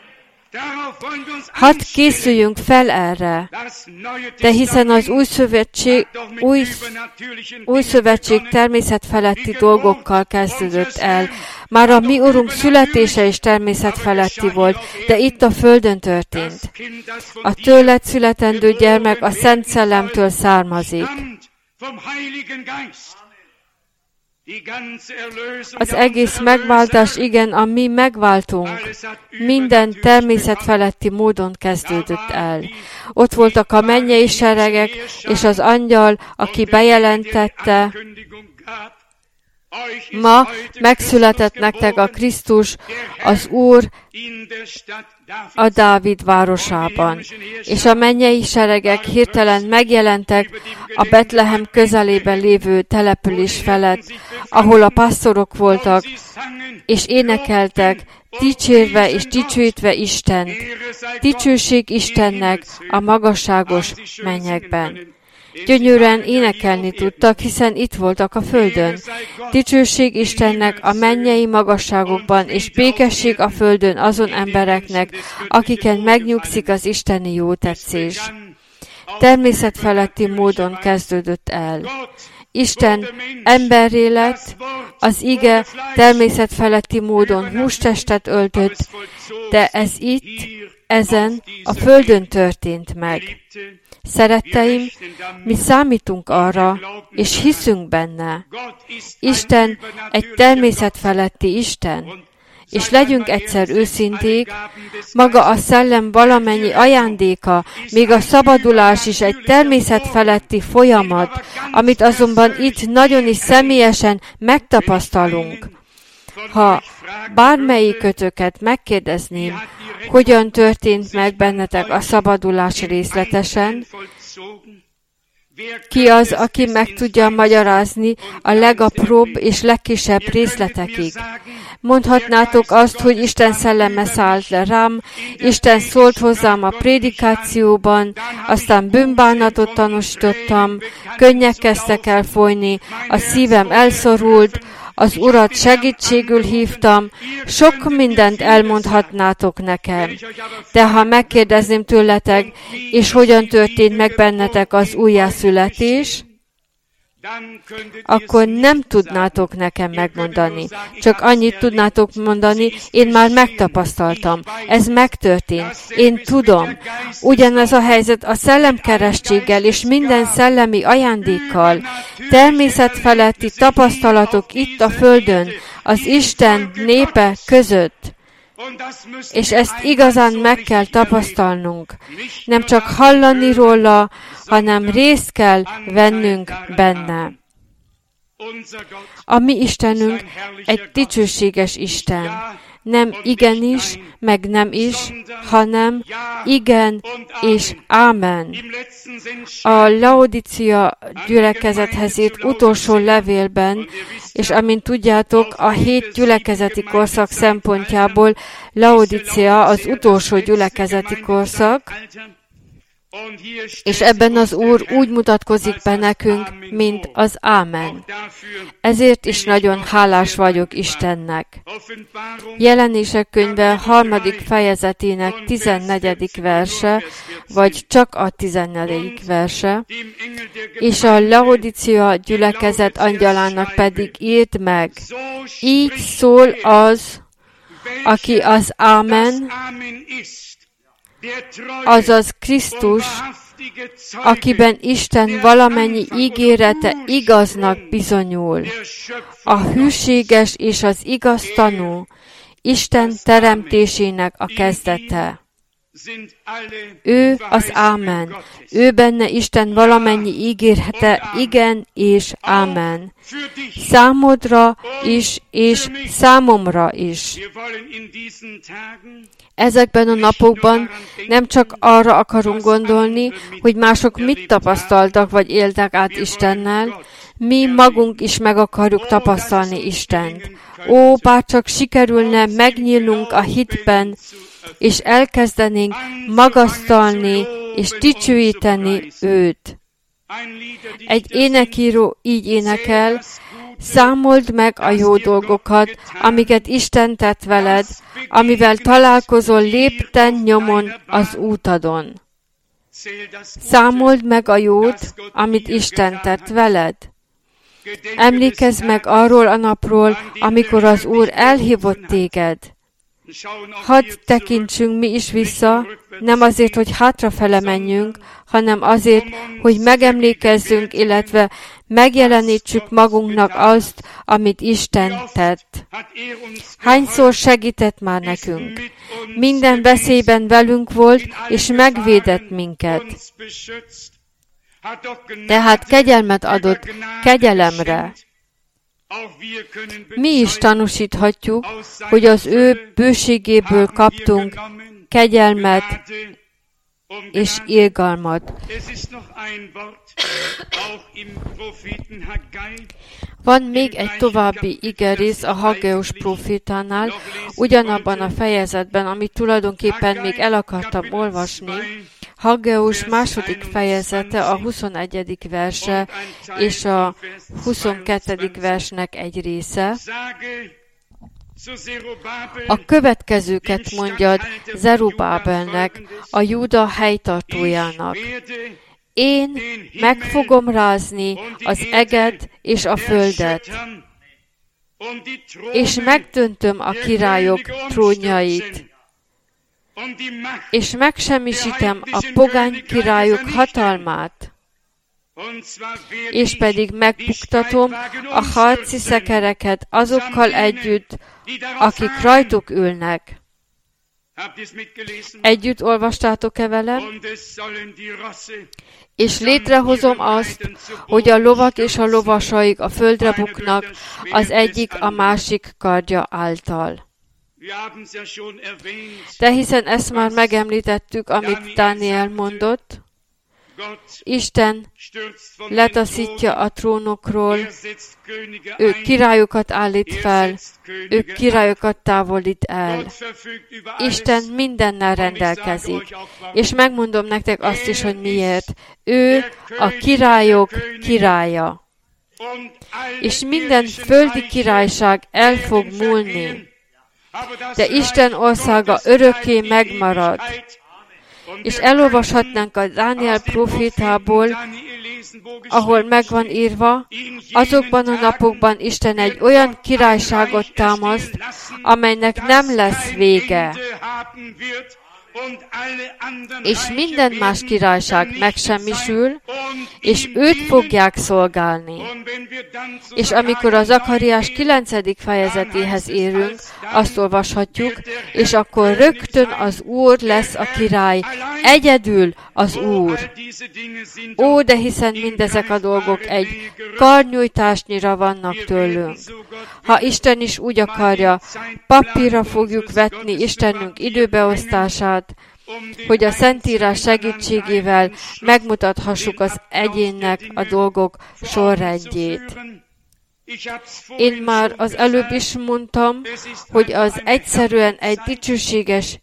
[SPEAKER 1] Hadd készüljünk fel erre, de hiszen az új szövetség, új, új szövetség természetfeletti dolgokkal kezdődött el. Már a mi Urunk születése is természetfeletti volt, de itt a Földön történt. A tőled születendő gyermek a Szent Szellemtől származik. Az egész megváltás, igen, a mi megváltunk, minden természetfeletti módon kezdődött el. Ott voltak a mennyei seregek, és az angyal, aki bejelentette, ma megszületett nektek a Krisztus, az Úr a Dávid városában. És a mennyei seregek hirtelen megjelentek a Betlehem közelében lévő település felett, ahol a pásztorok voltak, és énekeltek, dicsérve és dicsőítve Istent. Dicsőség Istennek a magasságos mennyekben. Gyönyörűen énekelni tudtak, hiszen itt voltak a földön. Dicsőség Istennek a mennyei magasságokban, és békesség a földön azon embereknek, akiken megnyugszik az isteni jótetszés. Természetfeletti módon kezdődött el. Isten emberré lett, az ige természetfeletti módon hústestet öltött, de ez itt, ezen a földön történt meg. Szeretteim, mi számítunk arra, és hiszünk benne. Isten egy természetfeletti Isten. És legyünk egyszer őszinték, maga a szellem valamennyi ajándéka, még a szabadulás is egy természetfeletti folyamat, amit azonban itt nagyon is személyesen megtapasztalunk. Ha bármelyikötöket megkérdezném, hogyan történt meg bennetek a szabadulás részletesen, ki az, aki meg tudja magyarázni a legapróbb és legkisebb részletekig? Mondhatnátok azt, hogy Isten szelleme szállt le rám, Isten szólt hozzám a prédikációban, aztán bűnbánatot tanúsítottam, könnyek kezdtek el folyni, a szívem elszorult, az Urat segítségül hívtam, sok mindent elmondhatnátok nekem. De ha megkérdezném tőletek, és hogyan történt meg bennetek az újjászületés, akkor nem tudnátok nekem megmondani. Csak annyit tudnátok mondani, én már megtapasztaltam. Ez megtörtént. Én tudom. Ugyanez a helyzet a szellemkeresztséggel és minden szellemi ajándékkal. Természetfeletti tapasztalatok itt a Földön, az Isten népe között. És ezt igazán meg kell tapasztalnunk. Nem csak hallani róla, hanem részt kell vennünk benne. A mi Istenünk egy dicsőséges Isten. Nem igenis, meg nem is, hanem igen és ámen. A Laodicea gyülekezethez írt utolsó levélben, és amint tudjátok, a hét gyülekezeti korszak szempontjából Laodicea az utolsó gyülekezeti korszak, és ebben az Úr úgy mutatkozik be nekünk, mint az Ámen. Ezért is nagyon hálás vagyok Istennek. Jelenések könyve harmadik fejezetének tizennegyedik verse, vagy csak a tizennegyedik verse, és a Laodicea gyülekezet angyalának pedig írt meg. Így szól az, aki az Ámen, azaz Krisztus, akiben Isten valamennyi ígérete igaznak bizonyul, a hűséges és az igaz tanú, Isten teremtésének a kezdete. Ő az Ámen. Ő benne Isten valamennyi ígérete igen és ámen. Számodra is és számomra is. Ezekben a napokban nem csak arra akarunk gondolni, hogy mások mit tapasztaltak vagy éltek át Istennel, mi magunk is meg akarjuk tapasztalni Istent. Ó, bárcsak sikerülne megnyílnunk a hitben, és elkezdenénk magasztalni és dicsőíteni őt. Egy énekíró így énekel, számold meg a jó dolgokat, amiket Isten tett veled, amivel találkozol lépten nyomon az útadon. Számold meg a jót, amit Isten tett veled. Emlékezz meg arról a napról, amikor az Úr elhívott téged. Hadd tekintsünk mi is vissza, nem azért, hogy hátrafele menjünk, hanem azért, hogy megemlékezzünk, illetve megjelenítsük magunknak azt, amit Isten tett. Hányszor segített már nekünk? Minden veszélyben velünk volt, és megvédett minket. Tehát kegyelmet adott kegyelemre. Mi is tanúsíthatjuk, hogy az ő bőségéből kaptunk kegyelmet és irgalmat. Van még egy további igerész a Haggeus prófétánál, ugyanabban a fejezetben, amit tulajdonképpen még el akartam olvasni. Haggeus második fejezete, a huszonegyedik verse és a huszonkettedik versnek egy része. A következőket mondjad Zerubábelnek, a Júda helytartójának. Én meg fogom rázni az eget és a földet, és megdöntöm a királyok trónjait, és megsemmisítem a pogány királyok hatalmát, és pedig megbuktatom a harci szekereket azokkal együtt, akik rajtuk ülnek. Együtt olvastátok-e velem? És létrehozom azt, hogy a lovak és a lovasaik a földre buknak, az egyik a másik kardja által. De hiszen ezt már megemlítettük, amit Dániel mondott, Isten letaszítja a trónokról, ő királyokat állít fel, ő királyokat távolít el. Isten mindennel rendelkezik. És megmondom nektek azt is, hogy miért. Ő a királyok királya. És minden földi királyság el fog múlni. De Isten országa örökké megmarad. És elolvashatnánk a Dániel prófétából, ahol megvan írva, azokban a napokban Isten egy olyan királyságot támaszt, amelynek nem lesz vége. És minden más királyság megsemmisül, és őt fogják szolgálni. És amikor az Zakariás kilencedik fejezetéhez érünk, azt olvashatjuk, és akkor rögtön az Úr lesz a király, egyedül az Úr. Ó, de hiszen mindezek a dolgok egy karnyújtásnyira vannak tőlünk. Ha Isten is úgy akarja, papírra fogjuk vetni Istenünk időbeosztását, hogy a Szentírás segítségével megmutathassuk az egyénnek a dolgok sorrendjét. Én már az előbb is mondtam, hogy az egyszerűen egy dicsőséges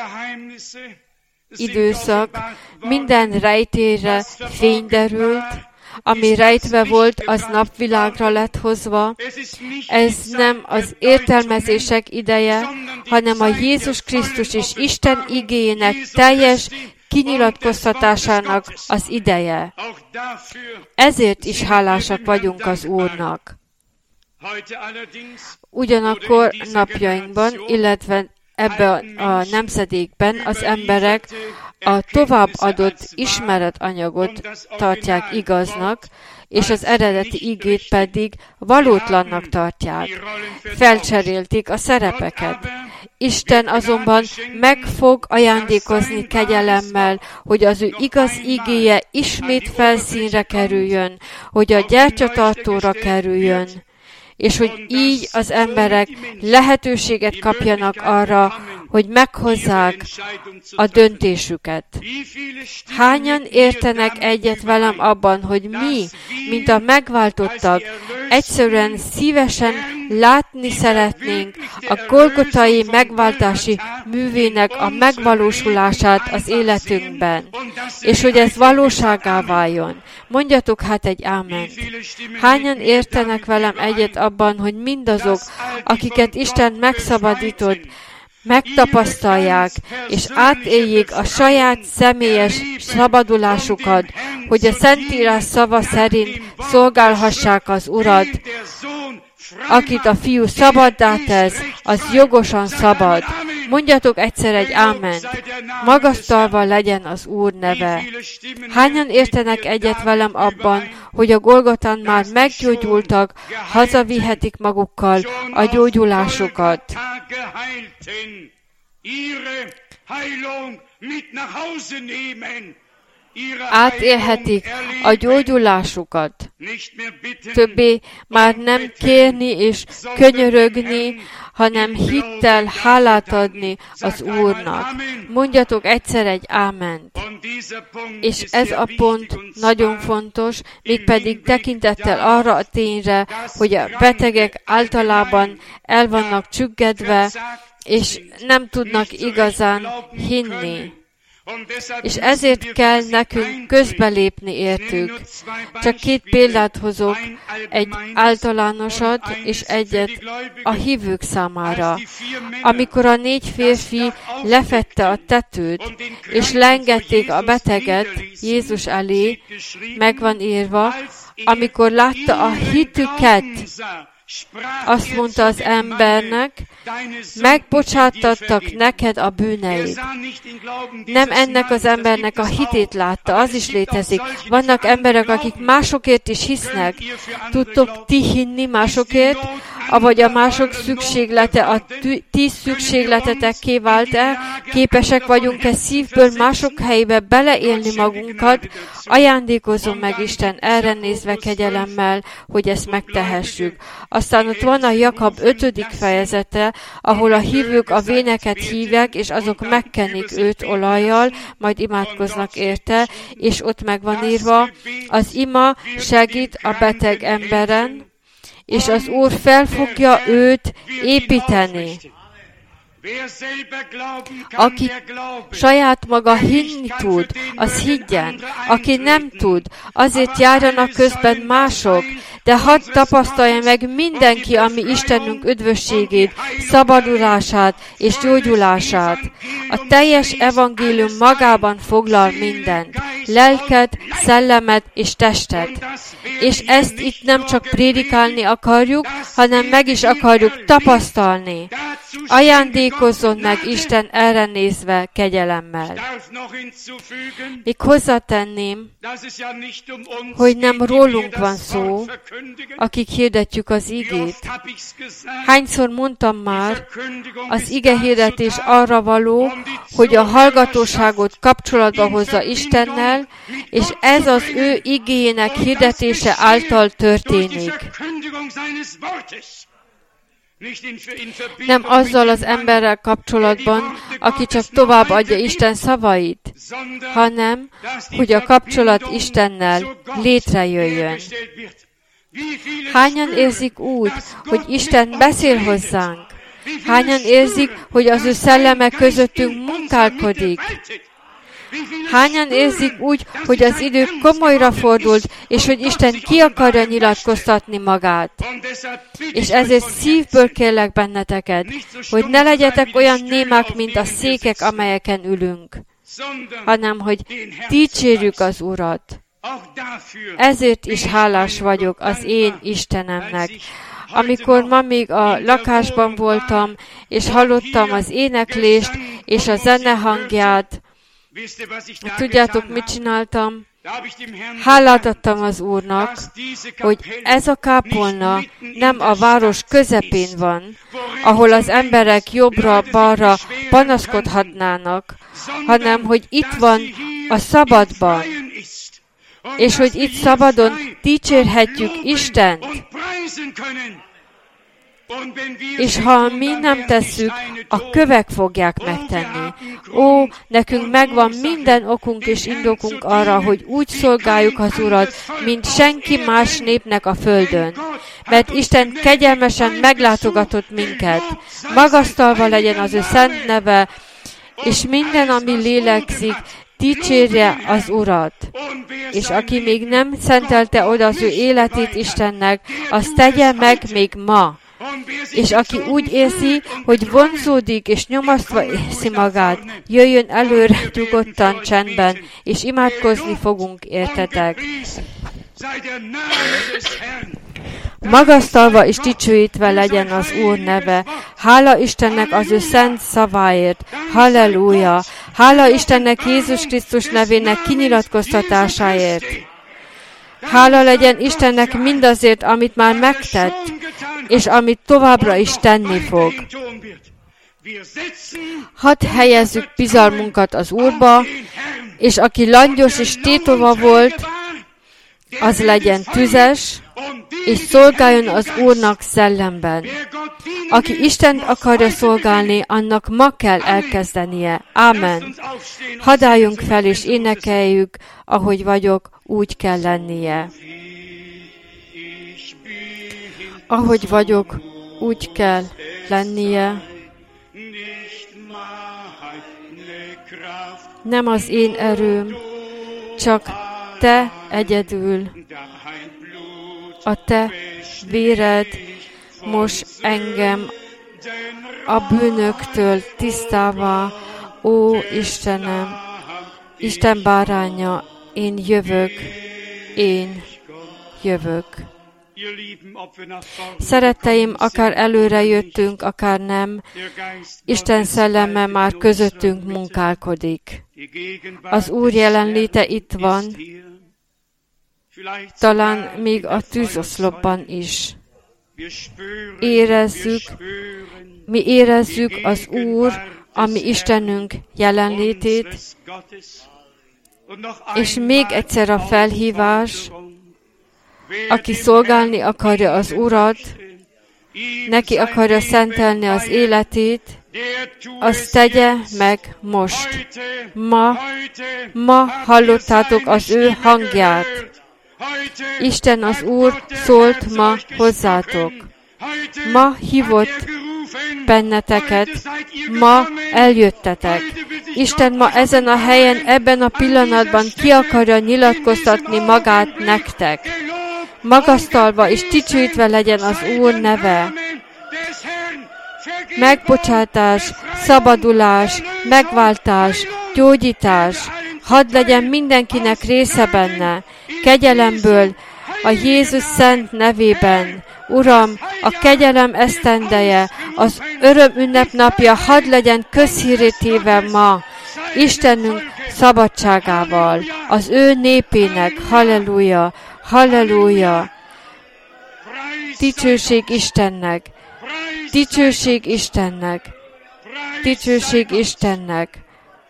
[SPEAKER 1] időszak, minden rejtére fény derült, ami rejtve volt, az napvilágra lett hozva. Ez nem az értelmezések ideje, hanem a Jézus Krisztus és Isten igéjének teljes kinyilatkoztatásának az ideje. Ezért is hálásak vagyunk az Úrnak. Ugyanakkor napjainkban, illetve ebben a nemzedékben az emberek a továbbadott ismeretanyagot tartják igaznak, és az eredeti igét pedig valótlannak tartják. Felcserélték a szerepeket. Isten azonban meg fog ajándékozni kegyelemmel, hogy az ő igaz igéje ismét felszínre kerüljön, hogy a gyertyatartóra kerüljön, és hogy így az emberek lehetőséget kapjanak arra, hogy meghozzák a döntésüket. Hányan értenek egyet velem abban, hogy mi, mint a megváltottak, egyszerűen szívesen látni szeretnénk a golgotai megváltási művének a megvalósulását az életünkben, és hogy ez valóságá váljon. Mondjatok hát egy áment. Hányan értenek velem egyet abban, hogy mindazok, akiket Isten megszabadított, megtapasztalják, és átéljék a saját személyes szabadulásukat, hogy a Szentírás szava szerint szolgálhassák az Urat. Akit a Fiú szabaddá tesz, az jogosan szabad. Mondjatok egyszer egy áment. Magasztalva legyen az Úr neve. Hányan értenek egyet velem abban, hogy a Golgotán már meggyógyultak, hazavihetik magukkal a gyógyulásukat. Átélhetik a gyógyulásukat. Többé már nem kérni és könyörögni, hanem hittel hálát adni az Úrnak. Mondjatok egyszer egy áment. És ez a pont nagyon fontos, mégpedig tekintettel arra a tényre, hogy a betegek általában el vannak csüggedve, és nem tudnak igazán hinni. És ezért kell nekünk közbelépni értük. Csak két példát hozok, egy általánosat és egyet a hívők számára. Amikor a négy férfi lefette a tetőt, és leengedték a beteget Jézus elé, meg van írva, amikor látta a hitüket, azt mondta az embernek, megbocsátattak neked a bűneid. Nem ennek az embernek a hitét látta, az is létezik. Vannak emberek, akik másokért is hisznek. Tudtok ti hinni másokért, avagy a mások szükséglete a ti szükségletetekké vált-e? Képesek vagyunk-e szívből mások helyébe beleélni magunkat? Ajándékozom meg Isten erre nézve kegyelemmel, hogy ezt megtehessük. Aztán ott van a Jakab ötödik fejezete, ahol a hívők a véneket hívják, és azok megkenik őt olajjal, majd imádkoznak érte, és ott meg van írva, az ima segít a beteg emberen, és az Úr fel fogja őt építeni. Aki saját maga hinni tud, az higgyen. Aki nem tud, azért járjanak közben mások, de hadd tapasztalja meg mindenki, ami Istenünk üdvösségét, szabadulását és gyógyulását. A teljes evangélium magában foglal mindent, lelket, szellemet és testet. És ezt itt nem csak prédikálni akarjuk, hanem meg is akarjuk tapasztalni. Ajándékozzon meg Isten erre nézve kegyelemmel. Még hozzátenném, hogy nem rólunk van szó, akik hirdetjük az igét. Hányszor mondtam már, az igehirdetés arra való, hogy a hallgatóságot kapcsolatba hozza Istennel, és ez az ő igéjének hirdetése által történik. Nem azzal az emberrel kapcsolatban, aki csak továbbadja Isten szavait, hanem, hogy a kapcsolat Istennel létrejöjjön. Hányan érzik úgy, hogy Isten beszél hozzánk? Hányan érzik, hogy az ő szelleme közöttünk munkálkodik? Hányan érzik úgy, hogy az idő komolyra fordult, és hogy Isten ki akarja nyilatkoztatni magát? És ezért szívből kérlek benneteket, hogy ne legyetek olyan némák, mint a székek, amelyeken ülünk, hanem hogy dicsérjük az Urat. Ezért is hálás vagyok az én Istenemnek, amikor ma még a lakásban voltam, és hallottam az éneklést és a zene hangját, tudjátok, mit csináltam? Hálát adtam az Úrnak, hogy ez a kápolna nem a város közepén van, ahol az emberek jobbra-balra panaszkodhatnának, hanem hogy itt van a szabadban, és hogy itt szabadon dicsérhetjük Istent. És ha mi nem tesszük, a kövek fogják megtenni. Ó, nekünk megvan minden okunk és indokunk arra, hogy úgy szolgáljuk az Urat, mint senki más népnek a földön. Mert Isten kegyelmesen meglátogatott minket. Magasztalva legyen az ő szent neve, és minden, ami lélegzik, dicsérje az Urat. És aki még nem szentelte oda az ő életét Istennek, azt tegye meg még ma. És aki úgy érzi, hogy vonzódik és nyomasztva érzi magát, jöjjön előre nyugodtan, csendben, és imádkozni fogunk, értetek. Magasztalva és dicsőítve legyen az Úr neve. Hála Istennek az ő szent szaváért. Halleluja! Hála Istennek Jézus Krisztus nevének kinyilatkoztatásáért. Hála legyen Istennek mindazért, amit már megtett, és amit továbbra is tenni fog. Hadd helyezzük bizalmunkat az Úrba, és aki langyos és tétova volt, az legyen tüzes, és szolgáljon az Úrnak szellemben. Aki Istent akarja szolgálni, annak ma kell elkezdenie. Ámen. Hadd álljunk fel és énekeljük, ahogy vagyok, úgy kell lennie. Ahogy vagyok, úgy kell lennie. Nem az én erőm, csak te egyedül. A te véred most engem a bűnöktől tisztává. Ó, Istenem, Isten báránya, én jövök, én jövök. Szeretteim, akár előre jöttünk, akár nem, Isten szelleme már közöttünk munkálkodik. Az Úr jelenléte itt van, talán még a tűzoszlopban is. Érezzük, mi érezzük az Úr, a mi Istenünk jelenlétét, és még egyszer a felhívás, aki szolgálni akarja az Urat, neki akarja szentelni az életét, azt tegye meg most. Ma, ma hallottátok az ő hangját. Isten az Úr szólt ma hozzátok. Ma hívott benneteket, ma eljöttetek. Isten ma ezen a helyen, ebben a pillanatban ki akarja nyilatkoztatni magát nektek. Magasztalva és dicsőítve legyen az Úr neve. Megbocsátás, szabadulás, megváltás, gyógyítás, hadd legyen mindenkinek része benne, kegyelemből, a Jézus szent nevében. Uram, a kegyelem esztendeje, az öröm ünnepnapja hadd legyen közhírré téve ma, Istenünk szabadságával, az ő népének. Halleluja, halleluja. Dicsőség Istennek, dicsőség Istennek, dicsőség Istennek.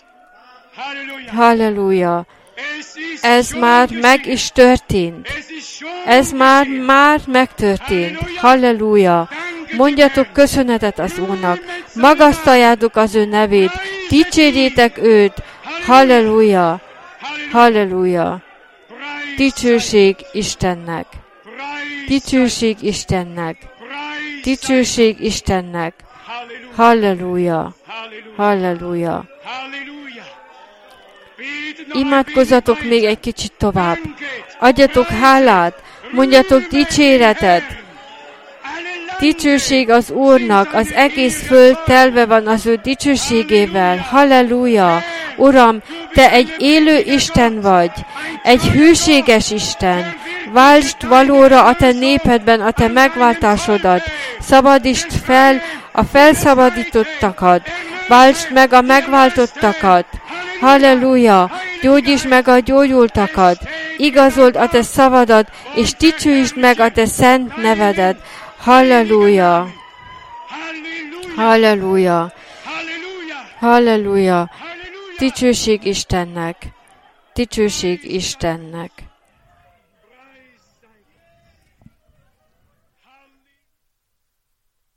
[SPEAKER 1] Halleluja. Ez már meg is történt. Ez már, már megtörtént. Halleluja. Mondjatok köszönetet az Úrnak. Magasztaljátok az ő nevét. Dicsérjétek őt. Halleluja. Halleluja. Dicsőség Istennek. Dicsőség Istennek. Dicsőség Istennek. Halleluja. Halleluja. Imádkozzatok még egy kicsit tovább. Adjatok hálát, mondjatok dicséretet. Dicsőség az Úrnak, az egész föld telve van az ő dicsőségével. Halleluja! Uram, te egy élő Isten vagy, egy hűséges Isten. Váltsd valóra a te népedben a te megváltásodat. Szabadítsd fel a felszabadítottakat. Váltsd meg a megváltottakat. Halleluja! Gyógyítsd meg a gyógyultakat. Igazold a te szavadat, és dicsőítsd meg a te szent nevedet. Halleluja! Halleluja! Halleluja! Dicsőség Istennek! Dicsőség Istennek!